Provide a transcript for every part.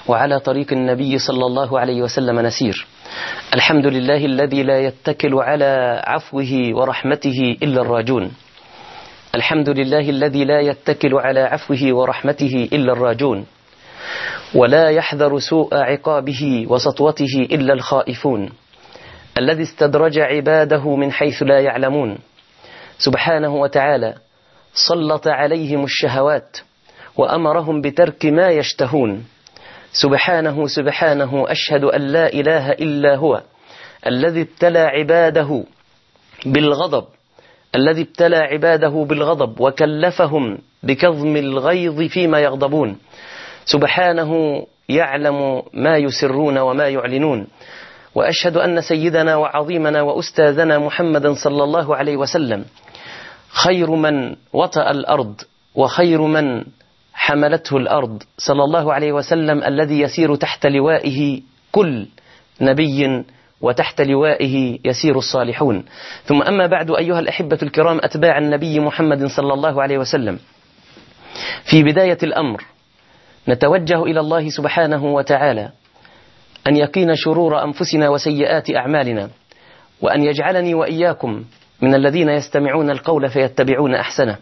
وعلى طريق النبي صلى الله عليه وسلم نسير. الحمد لله الذي لا يتكل على عفوه ورحمته إلا الراجون. الحمد لله الذي لا يتكل على عفوه ورحمته إلا الراجون، ولا يحذر سوء عقابه وسطوته إلا الخائفون، الذي استدرج عباده من حيث لا يعلمون، سبحانه وتعالى سلط عليهم الشهوات وأمرهم بترك ما يشتهون. سبحانه سبحانه أشهد أن لا إله إلا هو الذي ابتلى عباده بالغضب، الذي ابتلى عباده بالغضب وكلفهم بكظم الغيظ فيما يغضبون. سبحانه يعلم ما يسرون وما يعلنون. وأشهد أن سيدنا وعظيمنا وأستاذنا محمدا صلى الله عليه وسلم خير من وطأ الأرض وخير من حملته الأرض، صلى الله عليه وسلم، الذي يسير تحت لوائه كل نبي وتحت لوائه يسير الصالحون. ثم أما بعد، أيها الأحبة الكرام أتباع النبي محمد صلى الله عليه وسلم، في بداية الأمر نتوجه إلى الله سبحانه وتعالى أن يقينا شرور أنفسنا وسيئات أعمالنا، وأن يجعلني وإياكم من الذين يستمعون القول فيتبعون أحسنه.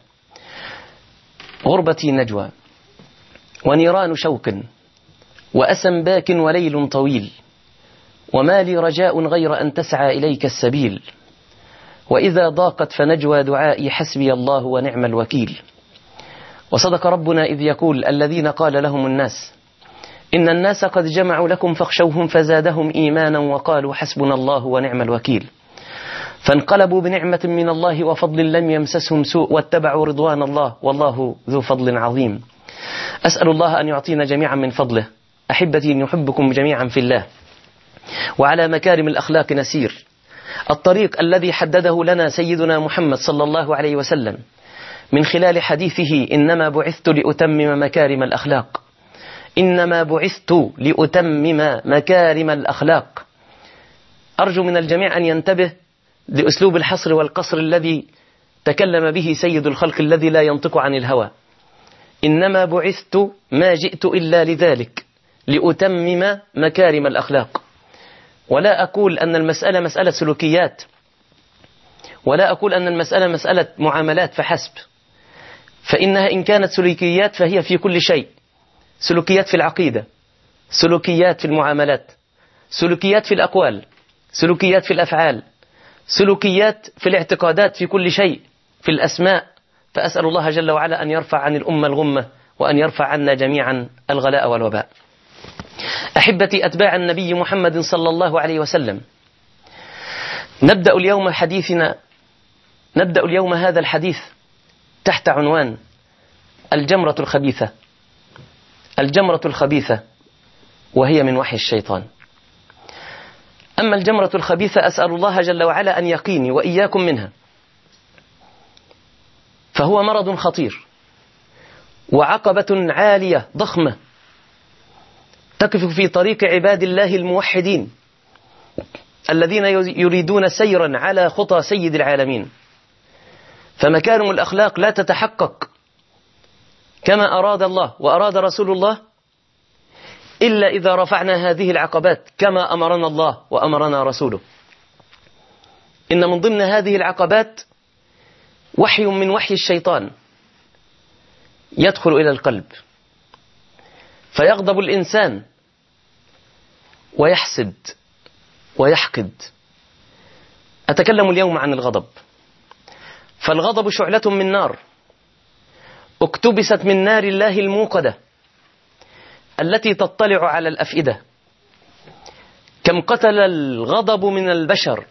غربتي نجوى ونيران شوق وأسى باك وليل طويل، وما لي رجاء غير أن تسعى إليك السبيل، وإذا ضاقت فنجوى دعائي حسبي الله ونعم الوكيل. وصدق ربنا إذ يقول: الذين قال لهم الناس إن الناس قد جمعوا لكم فاخشوهم فزادهم إيمانا وقالوا حسبنا الله ونعم الوكيل، فانقلبوا بنعمة من الله وفضل لم يمسسهم سوء واتبعوا رضوان الله والله ذو فضل عظيم. أسأل الله أن يعطينا جميعا من فضله. أحبتي، نحبكم جميعا في الله، وعلى مكارم الأخلاق نسير. الطريق الذي حدده لنا سيدنا محمد صلى الله عليه وسلم من خلال حديثه: إنما بعثت لأتمم مكارم الأخلاق، إنما بعثت لأتمم مكارم الأخلاق. أرجو من الجميع أن ينتبه لأسلوب الحصر والقصر الذي تكلم به سيد الخلق الذي لا ينطق عن الهوى. إنما بعثت، ما جئت إلا لذلك، لأتمم مكارم الأخلاق. ولا أقول أن المسألة مسألة سلوكيات، ولا أقول أن المسألة مسألة معاملات فحسب، فإنها إن كانت سلوكيات فهي في كل شيء. سلوكيات في العقيدة، سلوكيات في المعاملات، سلوكيات في الأقوال، سلوكيات في الأفعال، سلوكيات في الاعتقادات، في كل شيء، في الأسماء. فأسأل الله جل وعلا أن يرفع عن الأمة الغمة، وأن يرفع عنا جميعا الغلاء والوباء. أحبتي أتباع النبي محمد صلى الله عليه وسلم، نبدأ اليوم هذا الحديث تحت عنوان الجمرة الخبيثة. الجمرة الخبيثة، وهي من وحي الشيطان. أما الجمرة الخبيثة أسأل الله جل وعلا أن يقيني وإياكم منها، فهو مرض خطير وعقبة عالية ضخمة تقف في طريق عباد الله الموحدين الذين يريدون سيرا على خطى سيد العالمين. فمكارم الأخلاق لا تتحقق كما أراد الله وأراد رسول الله إلا إذا رفعنا هذه العقبات كما أمرنا الله وأمرنا رسوله. إن من ضمن هذه العقبات وحي من وحي الشيطان يدخل إلى القلب، فيغضب الإنسان ويحسد ويحقد. أتكلم اليوم عن الغضب، فالغضب شعلة من نار اكتبست من نار الله الموقدة التي تطلع على الأفئدة. كم قتل الغضب من البشر،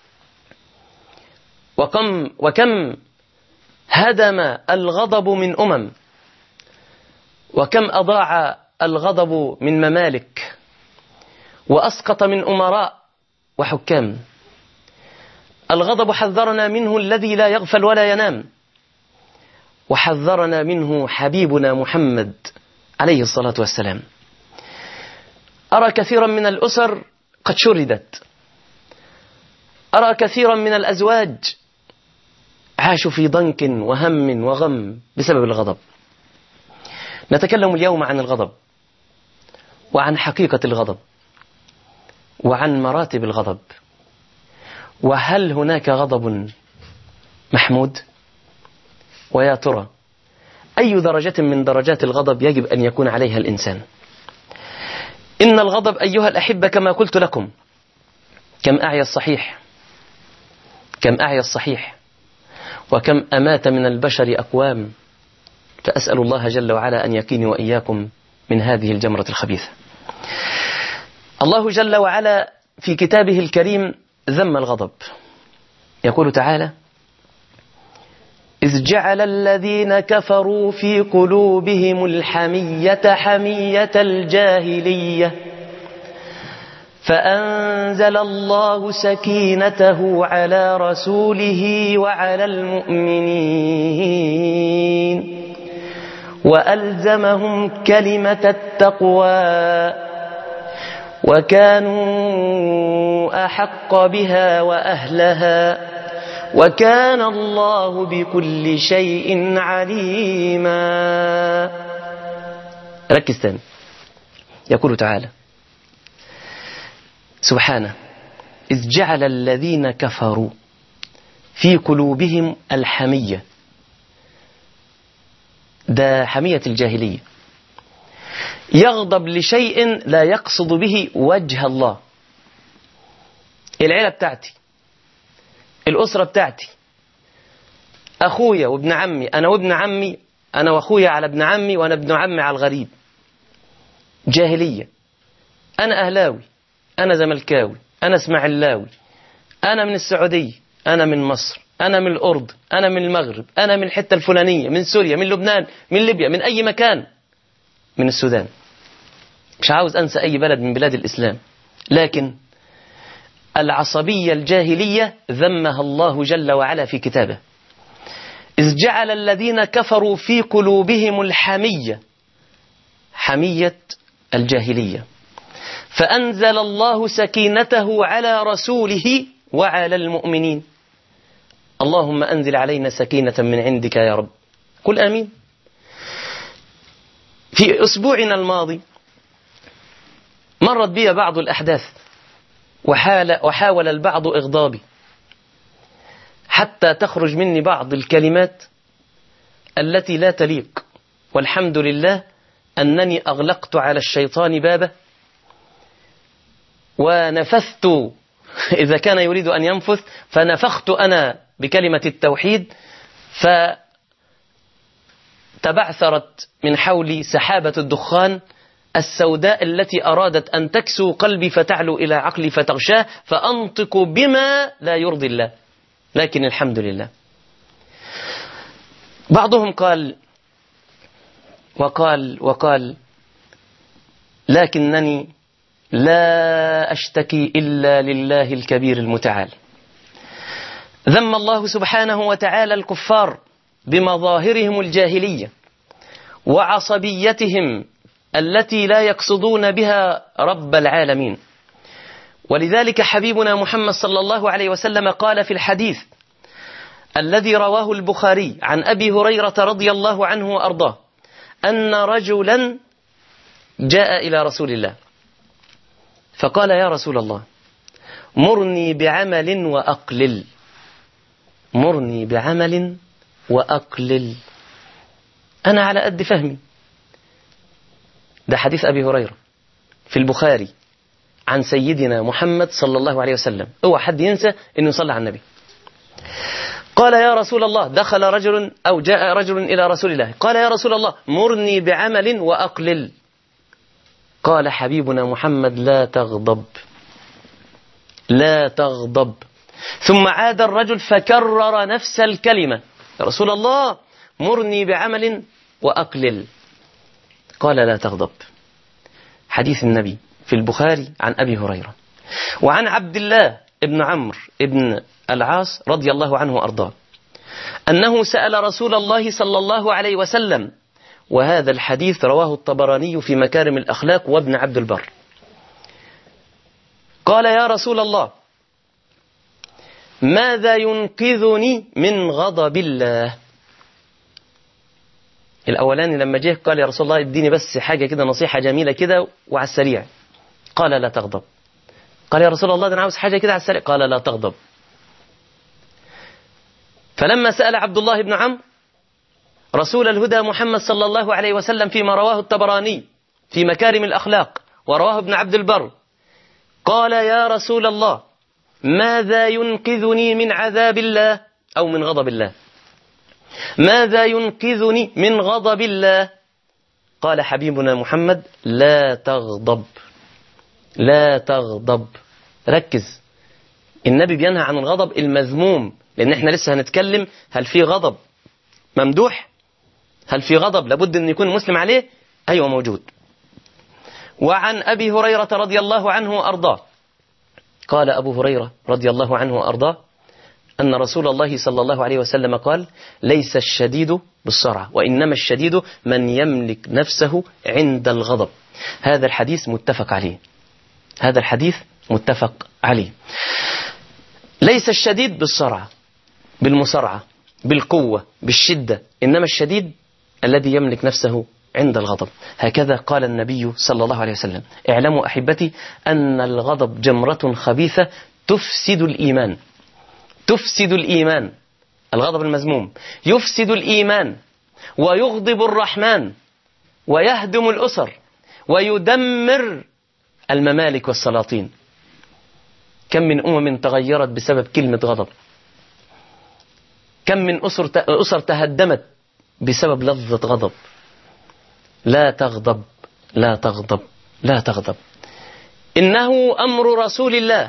وكم هدم الغضب من أمم، وكم أضاع الغضب من ممالك، وأسقط من أمراء وحكام. الغضب حذرنا منه الذي لا يغفل ولا ينام، وحذرنا منه حبيبنا محمد عليه الصلاة والسلام. أرى كثيرا من الأسر قد شردت، أرى كثيرا من الأزواج عاشوا في ضنك وهم وغم بسبب الغضب. نتكلم اليوم عن الغضب، وعن حقيقة الغضب وعن مراتب الغضب. وهل هناك غضب محمود؟ ويا ترى أي درجة من درجات الغضب يجب أن يكون عليها الإنسان؟ إن الغضب أيها الأحبة كما قلت لكم كم أعيا الصحيح، كم أعيا الصحيح، وكم أمات من البشر أقوام. فأسأل الله جل وعلا أن يقيني وإياكم من هذه الجمرة الخبيثة. الله جل وعلا في كتابه الكريم ذم الغضب، يقول تعالى: إذ جعل الذين كفروا في قلوبهم الحمية حمية الجاهلية فأنزل الله سكينته على رسوله وعلى المؤمنين وألزمهم كلمة التقوى وكانوا أحق بها وأهلها وكان الله بكل شيء عليما. ركز تاني، يقول تعالى سبحانه: إذ جعل الذين كفروا في قلوبهم الحمية. ده حمية الجاهلية، يغضب لشيء لا يقصد به وجه الله. العيلة بتاعتي، الأسرة بتاعتي، أخويا وابن عمي، أنا وابن عمي، أنا وأخويا على ابن عمي، وأنا ابن عمي على الغريب. جاهلية. أنا أهلاوي، أنا زملكاوي، أنا اسماعيلاوي، أنا من السعودية، أنا من مصر، أنا من الأردن، أنا من المغرب، أنا من الحتة الفلانية، من سوريا، من لبنان، من ليبيا، من أي مكان، من السودان. مش عاوز أنسى أي بلد من بلاد الإسلام، لكن العصبية الجاهلية ذمها الله جل وعلا في كتابه. إذ جعل الذين كفروا في قلوبهم الحمية حمية الجاهلية فأنزل الله سكينته على رسوله وعلى المؤمنين. اللهم أنزل علينا سكينة من عندك يا رب، قل آمين. في أسبوعنا الماضي مرت بي بعض الأحداث وحاول البعض إغضابي حتى تخرج مني بعض الكلمات التي لا تليق، والحمد لله أنني أغلقت على الشيطان بابه ونفثت إذا كان يريد أن ينفث، فنفخت أنا بكلمة التوحيد، فتبعثرت من حولي سحابة الدخان السوداء التي أرادت أن تكسو قلبي فتعلو إلى عقلي فتغشاه، فأنطق بما لا يرضي الله. لكن الحمد لله. بعضهم قال وقال لكنني لا أشتكي إلا لله الكبير المتعال. ذم الله سبحانه وتعالى الكفار بمظاهرهم الجاهلية وعصبيتهم التي لا يقصدون بها رب العالمين. ولذلك حبيبنا محمد صلى الله عليه وسلم قال في الحديث الذي رواه البخاري عن أبي هريرة رضي الله عنه وأرضاه أن رجلا جاء إلى رسول الله فقال: يا رسول الله، مرني بعمل وأقلل. مرني بعمل وأقلل، أنا على قد فهمي. ده حديث أبي هريرة في البخاري عن سيدنا محمد صلى الله عليه وسلم. اوعى حد ينسى أنه يصلي على النبي. قال: يا رسول الله، دخل رجل أو جاء رجل إلى رسول الله قال: يا رسول الله، مرني بعمل وأقلل. قال حبيبنا محمد: لا تغضب، لا تغضب. ثم عاد الرجل فكرر نفس الكلمة: يا رسول الله، مرني بعمل وأقلل. قال: لا تغضب. حديث النبي في البخاري عن أبي هريرة. وعن عبد الله ابن عمرو ابن العاص رضي الله عنه وأرضاه أنه سأل رسول الله صلى الله عليه وسلم، وهذا الحديث رواه الطبراني في مكارم الأخلاق وابن عبد البر. قال: يا رسول الله، ماذا ينقذني من غضب الله؟ الأولاني لما جه قال يا رسول الله اديني بس حاجة كده، نصيحة جميلة كده وعلى السريع. قال لا تغضب. قال يا رسول الله ده أنا عاوز حاجة كده على السريع. قال لا تغضب. فلما سأل عبد الله بن عمرو رسول الهدى محمد صلى الله عليه وسلم فيما رواه الطبراني في مكارم الأخلاق ورواه ابن عبد البر، قال يا رسول الله ماذا ينقذني من عذاب الله أو من غضب الله؟ ماذا ينقذني من غضب الله؟ قال حبيبنا محمد لا تغضب. لا تغضب. ركز، النبي بينهى عن الغضب المذموم، لأن احنا لسه هنتكلم هل في غضب ممدوح؟ هل في غضب لابد أن يكون مسلم عليه؟ أيوة موجود. وعن أبي هريرة رضي الله عنه وأرضاه قال أبو هريرة رضي الله عنه وأرضاه أن رسول الله صلى الله عليه وسلم قال ليس الشديد بالسرعة وإنما الشديد من يملك نفسه عند الغضب. هذا الحديث متفق عليه. هذا الحديث متفق عليه. ليس الشديد بالسرعة بالمسرعة بالقوة بالشدة، إنما الشديد الذي يملك نفسه عند الغضب. هكذا قال النبي صلى الله عليه وسلم. اعلموا أحبتي أن الغضب جمرة خبيثة تفسد الإيمان. تفسد الإيمان. الغضب المذموم يفسد الإيمان ويغضب الرحمن ويهدم الأسر ويدمر الممالك والسلاطين. كم من أمم تغيرت بسبب كلمة غضب. كم من أسر تهدمت بسبب لفظة غضب. لا تغضب. لا تغضب. لا تغضب. إنه أمر رسول الله.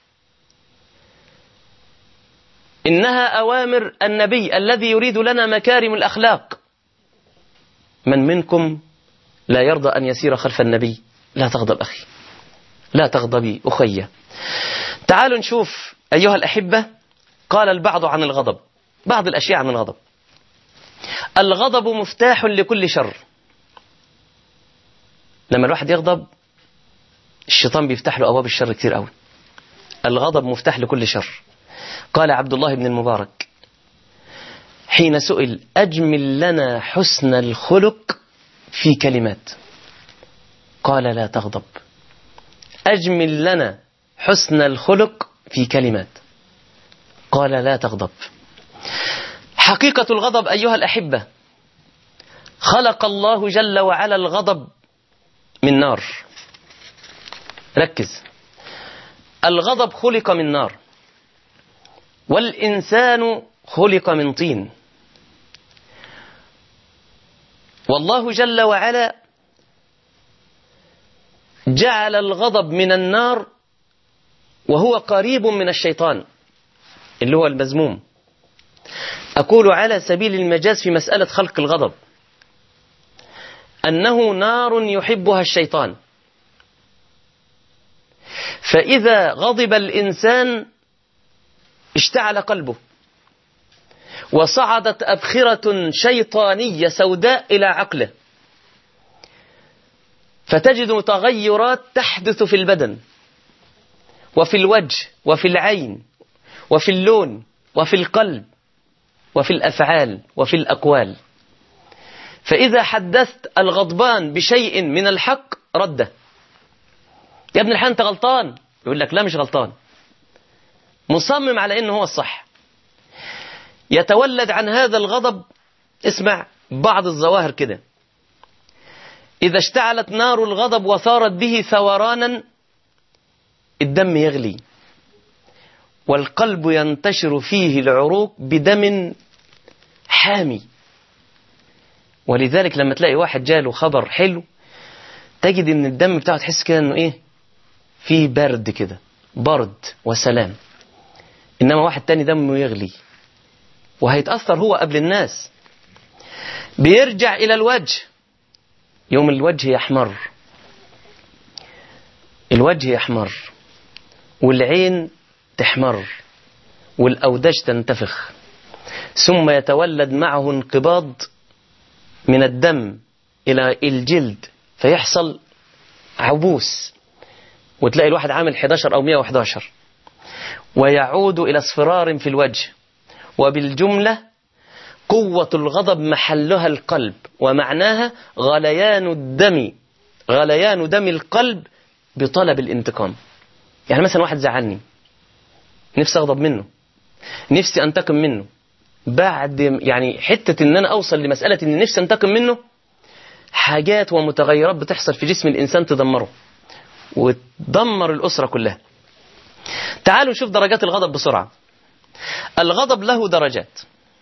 إنها أوامر النبي الذي يريد لنا مكارم الأخلاق. من منكم لا يرضى أن يسير خلف النبي؟ لا تغضب أخي. لا تغضبي أخي. تعالوا نشوف أيها الأحبة. قال البعض عن الغضب بعض الأشياء عن الغضب. الغضب مفتاح لكل شر. لما الواحد يغضب الشيطان بيفتح له أبواب الشر كتير قوي. الغضب مفتاح لكل شر. قال عبد الله بن المبارك حين سئل أجمل لنا حسن الخلق في كلمات، قال لا تغضب. أجمل لنا حسن الخلق في كلمات، قال لا تغضب. حقيقة الغضب أيها الأحبة، خلق الله جل وعلا الغضب من نار. ركز، الغضب خلق من نار والإنسان خلق من طين. والله جل وعلا جعل الغضب من النار وهو قريب من الشيطان اللي هو المذموم. أقول على سبيل المجاز في مسألة خلق الغضب أنه نار يحبها الشيطان، فإذا غضب الإنسان اشتعل قلبه وصعدت أبخرة شيطانية سوداء إلى عقله، فتجد تغيرات تحدث في البدن وفي الوجه وفي العين وفي اللون وفي القلب وفي الأفعال وفي الأقوال. فإذا حدثت الغضبان بشيء من الحق رده. يا ابن الحلال أنت غلطان، يقول لك لا مش غلطان، مصمم على إنه هو الصح. يتولد عن هذا الغضب، اسمع بعض الظواهر كده. إذا اشتعلت نار الغضب وثارت به ثورانا، الدم يغلي والقلب ينتشر فيه العروق بدم حامي. ولذلك لما تلاقي واحد جاله خبر حلو تجد ان الدم بتاعه تحس كده انه ايه، فيه برد كده، برد وسلام. انما واحد تاني دمه يغلي وهيتأثر هو قبل الناس. بيرجع الى الوجه، يوم الوجه يحمر، الوجه يحمر والعين تحمر والأوداج تنتفخ، ثم يتولد معه انقباض من الدم إلى الجلد فيحصل عبوس، وتلاقي الواحد عامل 11 أو 111، ويعود إلى اصفرار في الوجه. وبالجملة قوة الغضب محلها القلب، ومعناها غليان دم القلب بطلب الانتقام. يعني مثلا واحد زعلني، نفسي أغضب منه، نفسي أنتقم منه. بعد يعني حتة إن أنا أوصل لمسألة إن نفسي أنتقم منه، حاجات ومتغيرات بتحصل في جسم الإنسان تدمره وتدمر الأسرة كلها. تعالوا نشوف درجات الغضب بسرعة. الغضب له درجات،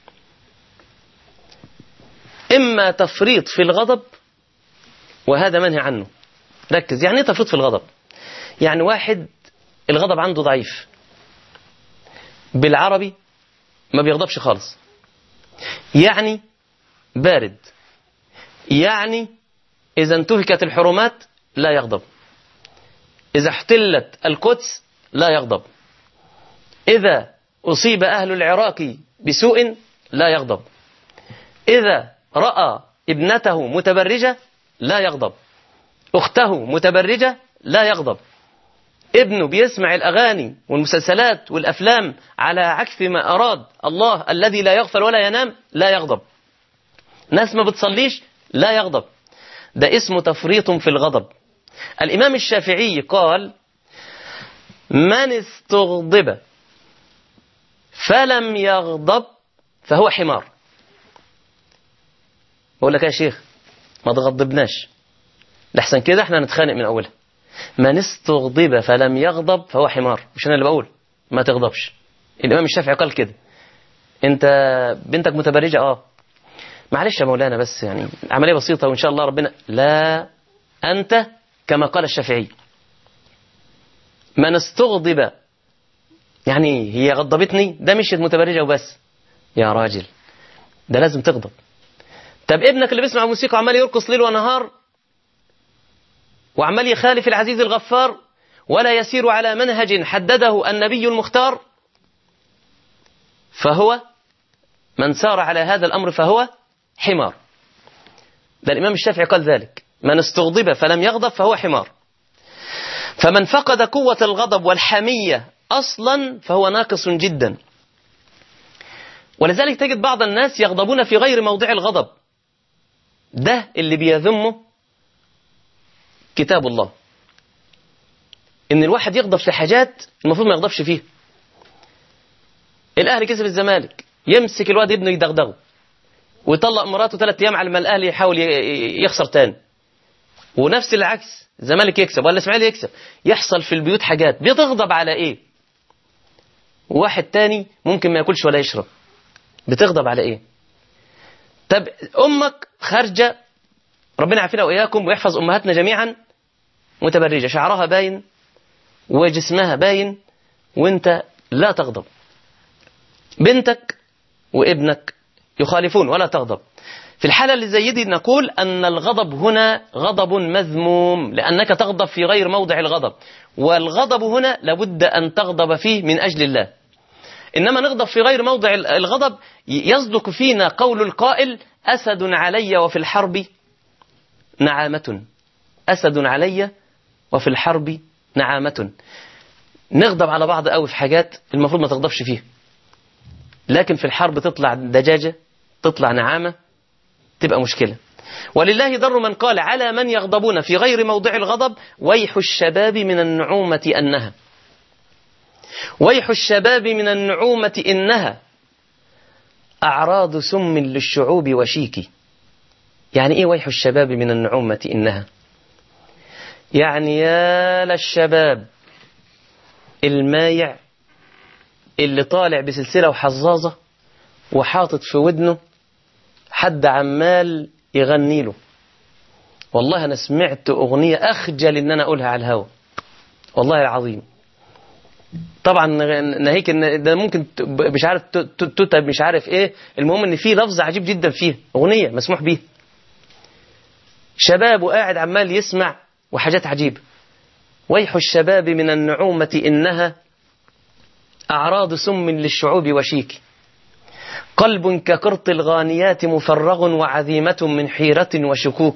إما تفريط في الغضب، وهذا منهي عنه. ركز، يعني ايه تفريط في الغضب؟ يعني واحد الغضب عنده ضعيف، بالعربي ما بيغضبش خالص، يعني بارد، يعني إذا انتهكت الحرمات لا يغضب، إذا احتلت القدس لا يغضب، إذا أصيب أهل العراق بسوء لا يغضب، إذا رأى ابنته متبرجة لا يغضب، أخته متبرجة لا يغضب، ابنه بيسمع الأغاني والمسلسلات والأفلام على عكس ما أراد الله الذي لا يغفل ولا ينام لا يغضب، ناس ما بتصليش لا يغضب. ده اسمه تفريط في الغضب. الإمام الشافعي قال: من استغضب فلم يغضب فهو حمار. بقول لك يا شيخ ما تغضبناش لحسن كده احنا نتخانق من أولها. من استغضب فلم يغضب فهو حمار، مش أنا اللي بقول ما تغضبش. الإمام الشافعي قال كده. انت بنتك متبرجة، معلش يا مولانا، بس يعني عملية بسيطة وإن شاء الله ربنا. لا، أنت كما قال الشافعي من استغضب، يعني هي غضبتني، ده مش متبرجة وبس يا راجل، ده لازم تغضب. طب ابنك اللي بيسمع موسيقى وعمال يرقص ليل ونهار وعمال يخالف العزيز الغفار ولا يسير على منهج حدده النبي المختار، فهو من سار على هذا الأمر فهو حمار. ده الإمام الشافعي قال ذلك: من استغضب فلم يغضب فهو حمار. فمن فقد قوة الغضب والحمية أصلا فهو ناقص جدا. ولذلك تجد بعض الناس يغضبون في غير موضع الغضب. ده اللي بيذمه كتاب الله، إن الواحد يغضب في حاجات المفروض ما يغضبش فيها. الأهلي كسب الزمالك، يمسك الواد ابنه يدغدغه ويطلق مراته 3 أيام على ما الأهلي يحاول يخسر تاني. ونفس العكس، الزمالك يكسب ولا الإسماعيلي يكسب، يحصل في البيوت حاجات. بتغضب على إيه؟ واحد تاني ممكن ما ياكلش ولا يشرب، بتغضب على إيه؟ طب أمك خارجة، ربنا يعافينا وإياكم ويحفظ أمهاتنا جميعا، متبرجة، شعرها باين وجسمها باين، وانت لا تغضب. بنتك وابنك يخالفون ولا تغضب. في الحالة اللي زي دي نقول أن الغضب هنا غضب مذموم، لأنك تغضب في غير موضع الغضب، والغضب هنا لابد أن تغضب فيه من أجل الله. إنما نغضب في غير موضع الغضب يصدق فينا قول القائل: أسد علي وفي الحرب نعامة. أسد علي وفي الحرب نعامة. نغضب على بعض قوي في حاجات المفروض ما تغضبش فيها، لكن في الحرب تطلع دجاجة، تطلع نعامة، تبقى مشكلة. ولله در من قال على من يغضبون في غير موضع الغضب: ويح الشباب من النعومة أنها. ويح الشباب من النعومة إنها أعراض سم للشعوب وشيك. يعني إيه ويح الشباب من النعومة إنها؟ يعني يا للشباب المايع اللي طالع بسلسلة وحظاظة وحاطط في ودنه حد عمال يغني له. والله أنا سمعت أغنية أخجل إن أنا أقولها على الهوا، والله العظيم. طبعا ناهيك إن ده ممكن مش عارف تتب مش عارف إيه، المهم إن في لفظ عجيب جدا فيه، أغنية مسموح بيه، شباب وقاعد عمال يسمع وحاجات عجيبة. ويح الشباب من النعومة إنها أعراض سم للشعوب وشيك. قلب كقرط الغانيات مفرغ وعذيمة من حيرة وشكوك.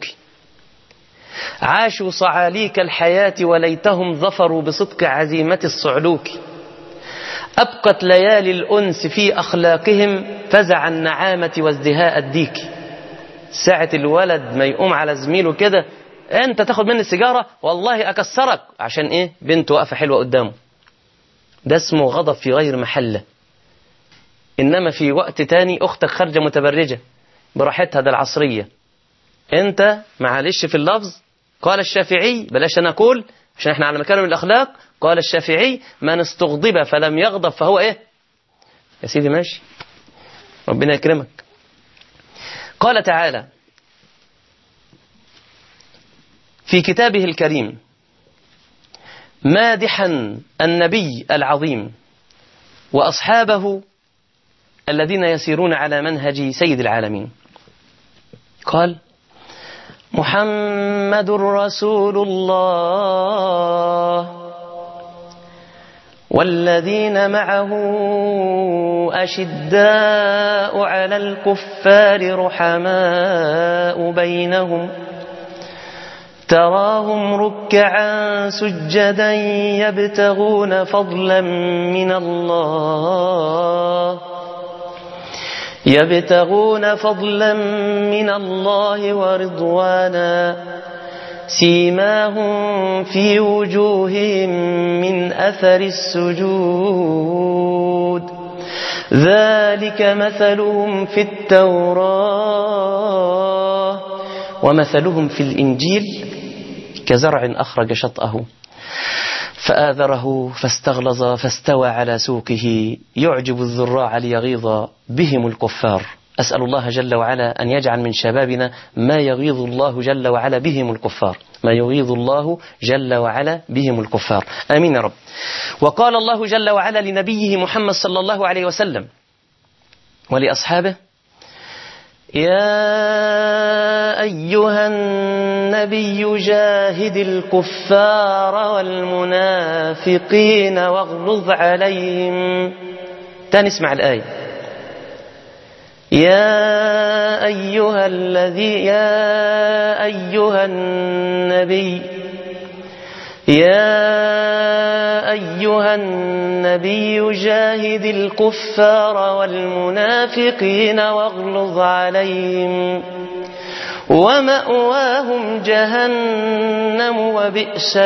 عاشوا صعاليك الحياة وليتهم ظفروا بصدق عزيمة الصعلوك. أبقت ليالي الأنس في أخلاقهم فزع النعامة وازدهاء الديك. ساعة الولد ما يقوم على زميله كده، أنت تاخد مني السيجارة والله أكسرك، عشان إيه؟ بنت واقفة حلوة قدامه. ده اسمه غضب في غير محله. إنما في وقت تاني أختك خارجة متبرجة براحتها، ده العصرية، أنت معلش في اللفظ، قال الشافعي، بلاش أنا أقول عشان إحنا على مكارم الأخلاق، قال الشافعي من استغضب فلم يغضب فهو إيه؟ يا سيدي ماشي، ربنا يكرمك. قال تعالى في كتابه الكريم مادحا النبي العظيم وأصحابه الذين يسيرون على منهج سيد العالمين، قال محمد رسول الله والذين معه أشداء على الكفار رحماء بينهم تراهم ركعا سجدا يبتغون فضلا من الله ورضوانا سيماهم في وجوههم من أثر السجود ذلك مثلهم في التوراة ومثلهم في الإنجيل كزرع أخرج شطأه فآذره فاستغلظ فاستوى على سوقه يعجب الزراع ليغيظ بهم الكفار. أسأل الله جل وعلا أن يجعل من شبابنا ما يغيظ الله جل وعلا بهم الكفار، ما يغيظ الله جل وعلا بهم الكفار، آمين يا رب. وقال الله جل وعلا لنبيه محمد صلى الله عليه وسلم ولأصحابه يا أيها النبي جاهد الكفار والمنافقين واغلظ عليهم. تاني اسمع الآية يا أيها النبي جاهد الكفار والمنافقين واغلظ عليهم ومأواهم جهنم وبئس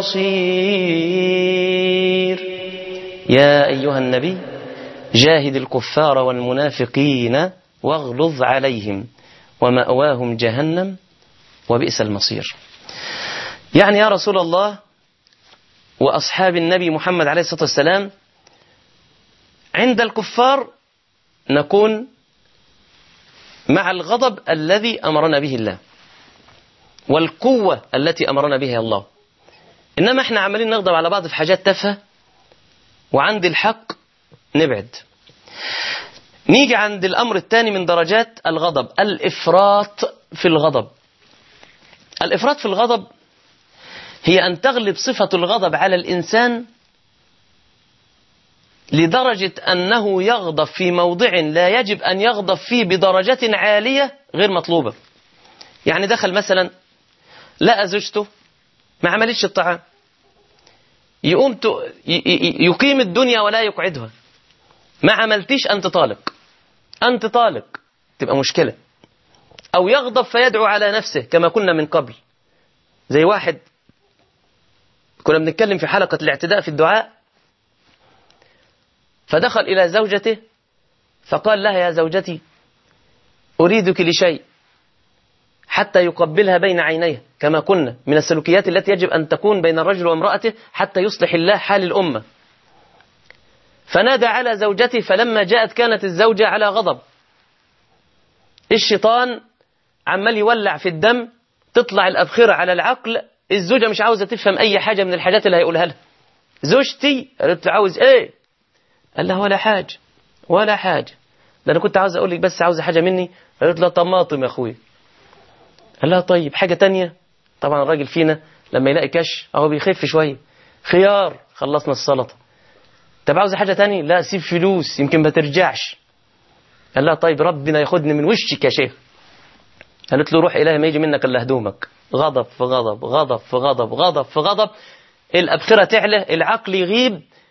المصير. يا أيها النبي جاهد الكفار والمنافقين واغلظ عليهم ومأواهم جهنم وبئس المصير. يعني يا رسول الله وأصحاب النبي محمد عليه الصلاة والسلام، عند الكفار نكون مع الغضب الذي أمرنا به الله والقوة التي أمرنا بها الله، إنما احنا عمالين نغضب على بعض في حاجات تافهة وعند الحق نبعد. نيجي عند الأمر الثاني من درجات الغضب، الإفراط في الغضب. الإفراط في الغضب هي أن تغلب صفة الغضب على الإنسان لدرجة أنه يغضب في موضع لا يجب أن يغضب فيه بدرجة عالية غير مطلوبة. يعني دخل مثلا لقى زوجته ما عملتش الطعام، يقيم الدنيا ولا يقعدها، ما عملتيش أنت طالق، تبقى مشكلة. أو يغضب فيدعو على نفسه كما كنا من قبل، زي واحد كنا بنتكلم في حلقة الاعتداء في الدعاء، فدخل إلى زوجته فقال لها يا زوجتي أريدك لشيء حتى يقبلها بين عينيه، كما كنا من السلوكيات التي يجب أن تكون بين الرجل وامرأته حتى يصلح الله حال الأمة. فنادى على زوجته، فلما جاءت كانت الزوجة على غضب، الشيطان عمال يولع في الدم، تطلع الأبخرة على العقل، الزوجة مش عاوزة تفهم أي حاجة من الحاجات اللي هيقولها لها. زوجتي قالت عاوز إيه؟ قال لها ولا حاجة، ده أنا كنت عاوز أقول لك بس عاوزة حاجة مني. قالت له طماطم يا أخوي. قال لها طيب حاجة تانية. طبعا الراجل فينا لما يلاقي كش أهو بيخف شوية، خيار، خلصنا السلطة. طب عاوزة حاجة تانية؟ لا سيب فلوس يمكن ما ترجعش. قال لها طيب ربنا ياخدني من وشك يا شيخ. قالت له روح إلهي ما يجي منك إلا هدومك. غضب في غضب، غضب في غضب، غضب في غضب، الأبخرة تعلى، العقل يغيب،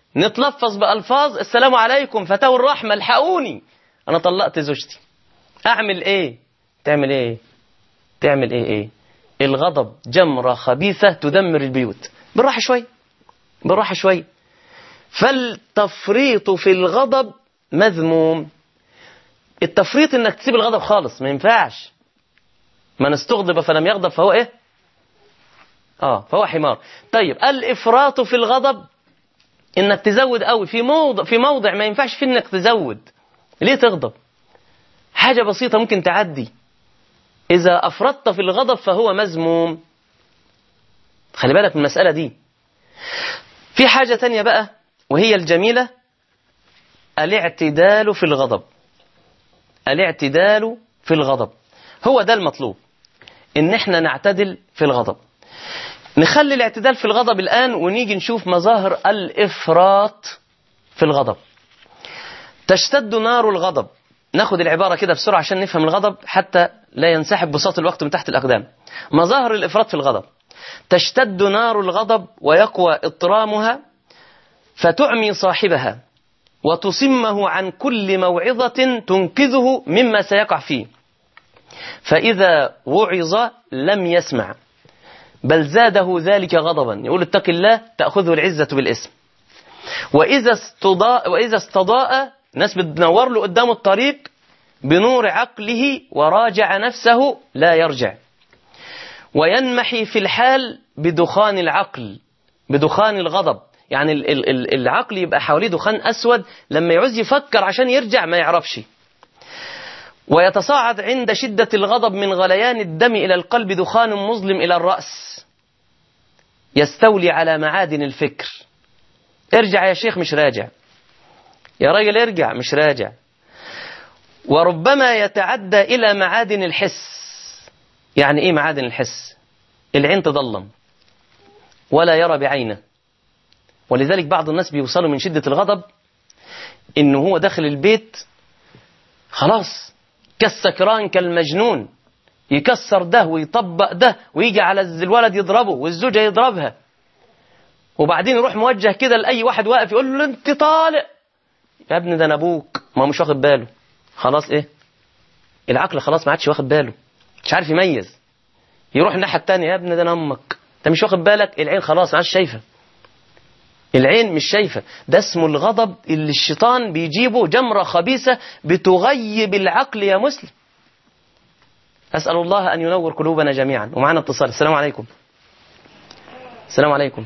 نتلفظ بألفاظ السلام عليكم فتاو الرحمة الحقوني أنا طلقت زوجتي، أعمل إيه؟ تعمل إيه؟ تعمل إيه؟ الغضب جمرة خبيثة تدمر البيوت. بالراحة شوي، بالراحة شوي. فالتفريط في الغضب مذموم. التفريط إنك تسيب الغضب خالص، ما ينفعش. من استغضب فلم يغضب فهو إيه؟ فهو حمار. طيب الإفراط في الغضب إنك تزود قوي في موضع ما ينفعش فيه إنك تزود. ليه تغضب؟ حاجة بسيطة ممكن تعدي. إذا أفرطت في الغضب فهو مذموم. خلي بالك من المسألة دي. في حاجة تانية بقى وهي الجميلة، الاعتدال في الغضب. الاعتدال في الغضب هو ده المطلوب، إن احنا نعتدل في الغضب. نخلي الاعتدال في الغضب الآن ونيجي نشوف مظاهر الإفراط في الغضب. تشتد نار الغضب. ناخد العبارة كده بسرعة عشان نفهم الغضب حتى لا ينسحب بساط الوقت من تحت الأقدام. مظاهر الإفراط في الغضب: تشتد نار الغضب ويقوى اضطرامها فتعمي صاحبها وتصمه عن كل موعظة تنقذه مما سيقع فيه، فإذا وعظ لم يسمع بل زاده ذلك غضبا. يقول اتق الله تأخذه العزة بالاسم. وإذا استضاء ناس بتنور له قدام الطريق بنور عقله وراجع نفسه لا يرجع. وينمحي في الحال بدخان العقل، بدخان الغضب. يعني العقل يبقى حواليه دخان أسود، لما يعوز يفكر عشان يرجع ما يعرفش. ويتصاعد عند شدة الغضب من غليان الدم إلى القلب دخان مظلم إلى الرأس يستولي على معادن الفكر. ارجع يا شيخ مش راجع، يا راجل ارجع مش راجع. وربما يتعدى إلى معادن الحس. يعني إيه معادن الحس؟ العين تضلم ولا يرى بعينه. ولذلك بعض الناس بيوصلوا من شدة الغضب إنه هو داخل البيت خلاص كالسكران كالمجنون، يكسر ده ويطبق ده ويجي على الولد يضربه والزوجة يضربها، وبعدين يروح موجه كده لأي واحد واقف يقول له انت طالق يا ابني ده انا ابوك. ما مش واخد باله. خلاص ايه؟ العقل خلاص ما عادش واخد باله، مش عارف يميز. يروح الناحية التانية يا ابني ده انا امك، انت مش واخد بالك. العين خلاص ما عادش شايفة، العين مش شايفة. ده اسمه الغضب اللي الشيطان بيجيبه جمرة خبيثة بتغيب العقل يا مسلم. أسأل الله أن ينور قلوبنا جميعا. ومعنا اتصال. السلام عليكم. السلام عليكم.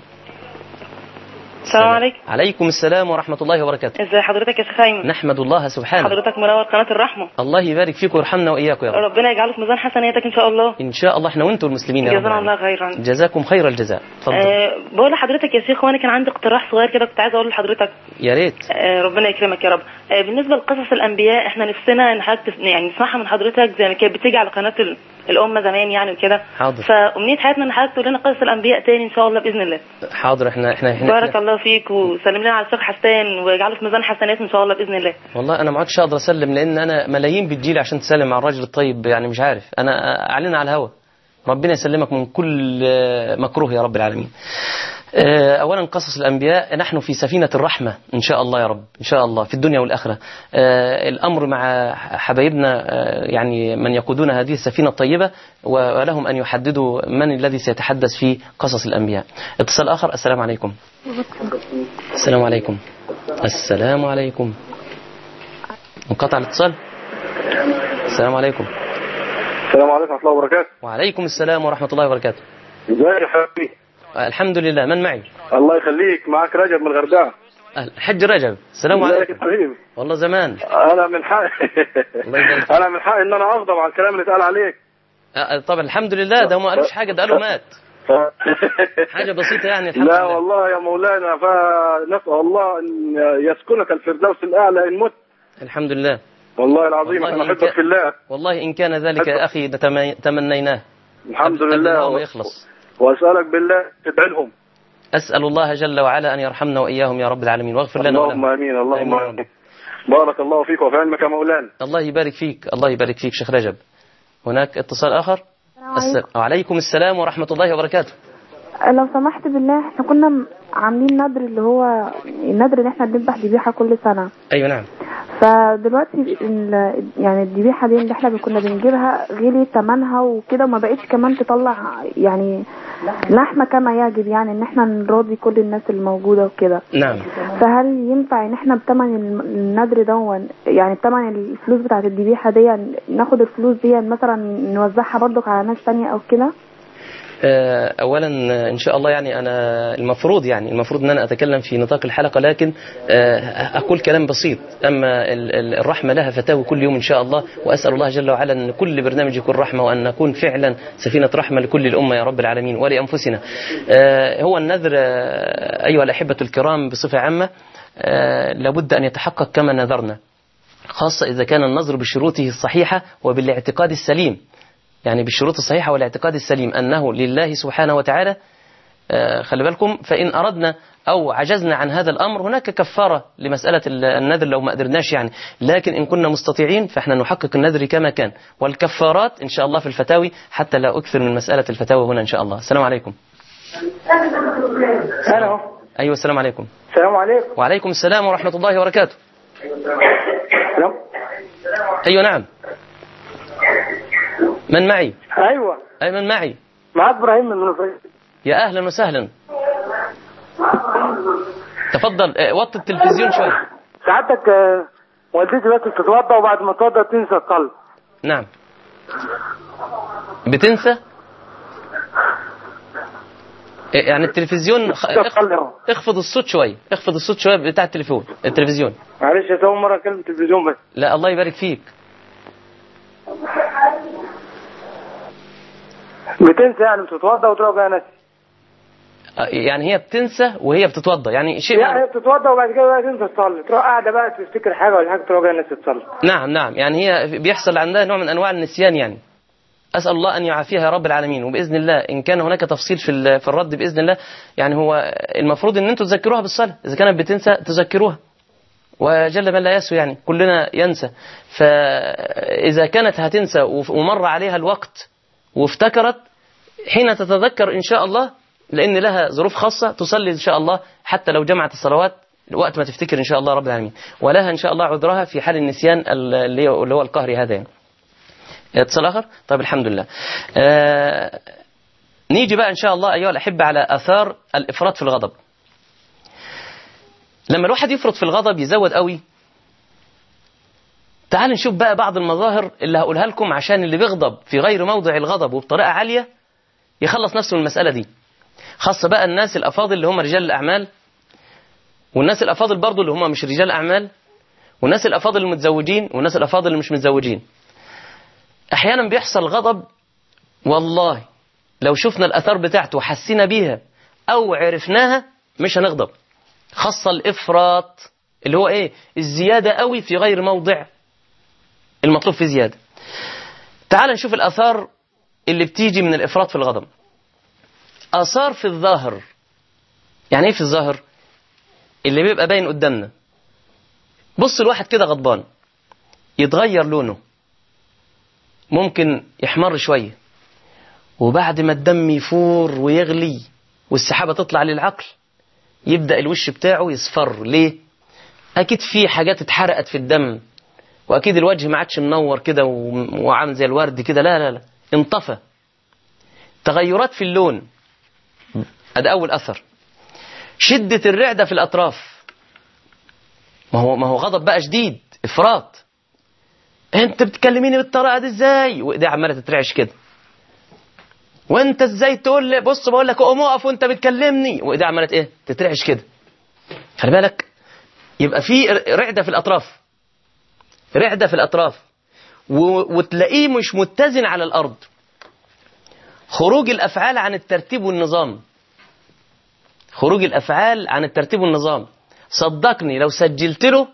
السلام عليكم. عليكم السلام ورحمة الله وبركاته. ازي حضرتك يا شيخ ايمن؟ نحمد الله سبحانه. حضرتك منور قناة الرحمة. الله يبارك فيك ويرحمنا وإياكم يا رب. ربنا يجعله في ميزان حسناتك إن شاء الله. إن شاء الله احنا وانتم المسلمين يا رب. جزانا الله خيرا. جزاكم خير الجزاء. بقول لحضرتك يا شيخ، وانا كان عندي اقتراح صغير كده كنت عايزه اقول لحضرتك. يا ريت. ربنا يكرمك يا رب. بالنسبه لقصص الانبياء احنا نفسنا ان حضرتك يعني نسمعها من حضرتك زي ما كانت بتيجي على قناه الامه زمان يعني وكده. حاضر. فامنيه حياتنا ان حضرتك تقول لنا قصص الانبياء تاني ان شاء الله باذن الله. حاضر. احنا بارك الله فيك وسلم لنا على الشيخ حسان ويجعله في ميزان حسنات ان شاء الله باذن الله. والله انا ما عادش اقدر اسلم لان انا ملايين بتجيلي عشان تسلم مع الراجل الطيب، يعني مش عارف انا اعلنها على الهوا. ربنا يسلمك من كل مكروه يا رب العالمين. أولا قصص الأنبياء، نحن في سفينة الرحمة إن شاء الله يا رب، إن شاء الله في الدنيا والآخرة. الأمر مع حبايبنا يعني من يقودون هذه السفينة الطيبة، ولهم أن يحددوا من الذي سيتحدث في قصص الأنبياء. اتصال آخر. السلام عليكم. السلام عليكم. السلام عليكم. انقطع الاتصال. السلام عليكم. السلام عليكم ورحمة الله وبركاته. وعليكم السلام ورحمة الله وبركاته. ازيك يا حبيبي؟ الحمد لله. من معي؟ الله يخليك، معك رجب من الغردقة. الحج رجب. السلام عليكم. حبيبي والله زمان. انا من حق انا من حق ان انا اغضب على الكلام اللي اتقال عليك. طبعا الحمد لله، ده ما قالوش حاجة، ده قالوا مات. حاجة بسيطة يعني الحمد لا لله. والله يا مولانا، فنسأل الله ان يسكنك الفردوس الاعلى ان مت. الحمد لله. والله العظيم انا احبك في الله. والله إن كان ذلك يا أخي تمنيناه. الحمد لله. ما يخلص. واسألك بالله تدعي لهم. أسأل الله جل وعلا أن يرحمنا وإياهم يا رب العالمين، واغفر لنا ولهم. اللهم امين. اللهم امين. بارك الله فيك وفي علمك يا مولانا. الله يبارك فيك. الله يبارك فيك شيخ رجب. هناك اتصال آخر. السلام عليكم. وعليكم السلام ورحمة الله وبركاته. لو سمحت بالله، احنا كنا عاملين نذر اللي هو النذر ان احنا بنذبح ذبيحه كل سنه. ايوه نعم. فدلوقتي يعني الذبيحه دي اللي احنا كنا بنجيبها غلي ثمنها وكده، وما بقتش كمان تطلع يعني لحمه كما يجب، يعني ان احنا نراضي كل الناس الموجوده وكده. نعم. فهل ينفع ان احنا بثمن النذر دون، يعني بثمن الفلوس بتاعه الذبيحه دي، ناخد الفلوس دي مثلا نوزعها برضك على ناس تانية او كده؟ اولا ان شاء الله يعني انا المفروض ان انا اتكلم في نطاق الحلقه، لكن اقول كلام بسيط. اما الرحمه لها فتاوي كل يوم ان شاء الله، واسال الله جل وعلا ان كل برنامج يكون رحمه، وان نكون فعلا سفينه رحمه لكل الامه يا رب العالمين ولانفسنا. هو النذر ايها الاحبه الكرام بصفه عامه لابد ان يتحقق كما نذرنا، خاصه اذا كان النذر بشروطه الصحيحه وبالاعتقاد السليم، يعني بالشروط الصحيحة والاعتقاد السليم أنه لله سبحانه وتعالى. خلي بالكم، فإن أردنا أو عجزنا عن هذا الأمر هناك كفارة لمسألة النذر لو ما قدرناش يعني، لكن إن كنا مستطيعين فإحنا نحقق النذر كما كان، والكفارات إن شاء الله في الفتاوي، حتى لا أكثر من مسألة الفتاوي هنا إن شاء الله. السلام عليكم. الو. أيوة السلام عليكم. السلام عليكم. وعليكم السلام ورحمة الله وبركاته. الو. أيوة نعم. من معي؟ ايوه. أي من معي؟ معاك ابراهيم من منوفيه. يا أهلا وسهلا. تفضل. وطي التلفزيون شوي. سعادتك والدتي بس بتتوضى وبعد ما تتوضى تنسى تصلي. نعم. بتنسى؟ يعني التلفزيون اخفض الصوت شوي، اخفض الصوت شوي بتاع التلفزيون. معلش يا اول مره اكلم التلفزيون بس. لا الله يبارك فيك. بتنسى يعني بتتوضى وتروح بقى ناسي. يعني هي بتنسى وهي بتتوضى، يعني شيء يعني هي بتتوضى وبعد كده بقى تنسى تصلي، تروح قاعده بقى تفتكر حاجه ولا حاجه تروح بقى ناسي تصلي. نعم نعم، يعني هي بيحصل عندها نوع من انواع النسيان يعني. اسال الله ان يعافيها يا رب العالمين، وباذن الله ان كان هناك تفصيل في الرد باذن الله، يعني هو المفروض ان انتم تذكروها بالصلاه، اذا كانت بتنسى تذكروها، وجل من لا يسهو يعني كلنا ينسى. فاذا كانت هتنسى ومر عليها الوقت وافتكرت، حين تتذكر إن شاء الله، لأن لها ظروف خاصة، تصلي إن شاء الله حتى لو جمعت الصلوات وقت ما تفتكر إن شاء الله رب العالمين، ولها إن شاء الله عذرها في حال النسيان اللي هو القهري هذا يعني. اتصال آخر؟ طيب الحمد لله. نيجي بقى إن شاء الله أيها الأحبة على آثار الإفراط في الغضب. لما الواحد يفرط في الغضب يزود قوي. تعال نشوف بقى بعض المظاهر اللي هقولها لكم عشان اللي بيغضب في غير موضع الغضب وبطريقة عالية يخلص نفسه من المسألة دي، خاصة بقى الناس الأفاضل اللي هم رجال الأعمال، والناس الأفاضل برضو اللي هم مش رجال أعمال، والناس الأفاضل المتزوجين، والناس الأفاضل اللي مش متزوجين. أحيانا بيحصل غضب والله لو شفنا الأثار بتاعته وحسينا بيها أو عرفناها مش هنغضب، خاصة الإفراط اللي هو إيه؟ الزيادة قوي في غير موضع المطلوب في زيادة. تعال نشوف الأثار اللي بتيجي من الإفراط في الغضب. آثار في الظاهر. يعني إيه في الظاهر؟ اللي بيبقى باين قدامنا. بص الواحد كده غضبان يتغير لونه، ممكن يحمر شوية، وبعد ما الدم يفور ويغلي والسحابة تطلع للعقل يبدأ الوش بتاعه يصفر. ليه؟ أكيد في حاجات اتحرقت في الدم، وأكيد الوجه ما عادش منور كده وعامل زي الورد كده، لا لا لا، انطفى. تغيرات في اللون، هذا أول أثر. شدة الرعدة في الأطراف، ما هو غضب بقى شديد، إفراط. أنت بتكلميني بالطريقة دي إزاي؟ وإيديه عمالة تترعش كده. وأنت إزاي تقول لي بص بقول لك قوم اقف وأنت بتكلمني، وإيديه عمالة إيه؟ تترعش كده. خلي بالك، يبقى في رعدة في الأطراف، رعدة في الأطراف، وتلاقيه مش متزن على الأرض. خروج الأفعال عن الترتيب والنظام، خروج الأفعال عن الترتيب والنظام. صدقني لو سجلت له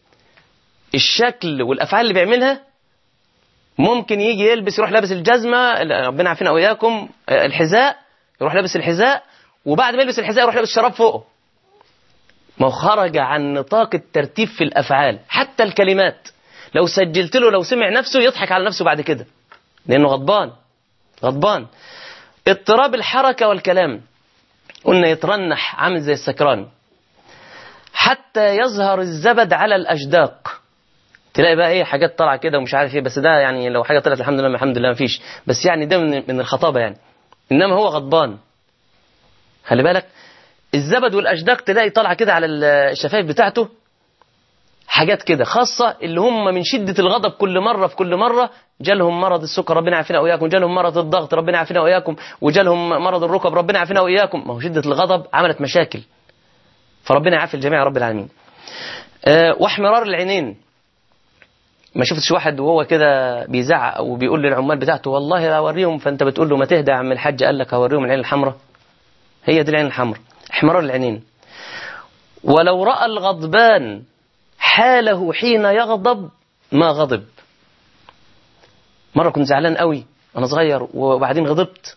الشكل والأفعال اللي بيعملها ممكن يجي يلبس، يروح لابس الجزمة، ربنا عافينا وإياكم، الحذاء، يروح لابس الحذاء، وبعد ما يلبس الحذاء يروح لابس شراب فوقه. ما خرج عن نطاق الترتيب في الأفعال. حتى الكلمات لو سجلت له، لو سمع نفسه يضحك على نفسه بعد كده، لأنه غضبان. اضطراب الحركة والكلام. قلنا يترنح عامل زي السكران حتى يظهر الزبد على الأجداق. تلاقي بقى ايه حاجات طالعه كده ومش عارف ايه، بس ده يعني لو حاجه طلعت الحمد لله الحمد لله مفيش، بس يعني ده من الخطابه يعني. انما هو غضبان. خلي بالك الزبد والاشداق تلاقي طالعه كده على الشفايف بتاعته حاجات كده خاصه، اللي هم من شده الغضب كل مره جالهم مرض السكر ربنا يعافينا واياكم، جالهم مرض الضغط ربنا يعافينا واياكم، وجالهم مرض الركب ربنا يعافينا واياكم. ما هو شده الغضب عملت مشاكل، فربنا يعافي الجميع يا رب العالمين. واحمرار العينين. ما شفتش واحد وهو كده بيزعق وبيقول للعمال بتاعته والله هوريهم، فانت بتقول له ما تهدى يا عم الحاج، قال لك هوريهم العين الحمراء. هي دي العين الحمراء، احمرار العينين. ولو رأى الغضبان حاله حين يغضب ما غضب. مرة كنت زعلان قوي وانا صغير وبعدين غضبت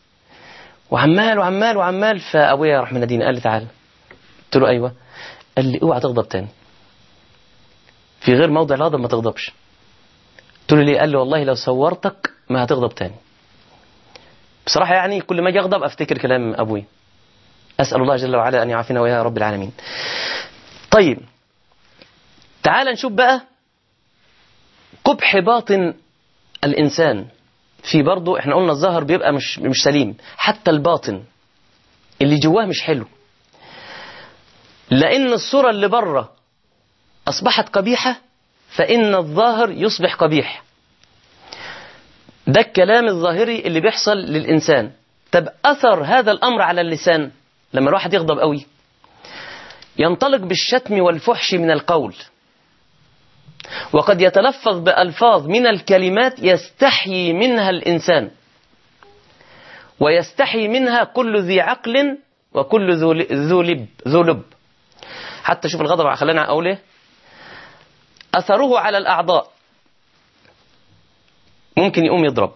وعمال فابويا راح مناديني قال لي تعال. قلت له ايوه. قال لي اوعى تغضب تاني، في غير موضع الغضب ما تغضبش. قلت له ليه؟ قال لي والله لو صورتك ما هتغضب تاني. بصراحة يعني كل ما اجي اغضب افتكر كلام ابوي. اسأل الله جل وعلا ان يعافينا ويا رب العالمين. طيب تعال نشوف بقى قبح باطن الانسان. في برضه احنا قلنا الظاهر بيبقى مش سليم، حتى الباطن اللي جواه مش حلو، لان الصورة اللي بره اصبحت قبيحة فإن الظاهر يصبح قبيح. ده الكلام الظاهري اللي بيحصل للإنسان. طب أثر هذا الأمر على اللسان لما الواحد يغضب قوي ينطلق بالشتم والفحش من القول، وقد يتلفظ بألفاظ من الكلمات يستحيي منها الإنسان، ويستحي منها كل ذي عقل وكل ذو لب. حتى شوف الغضب خلينا أقوله أثره على الأعضاء. ممكن يقوم يضرب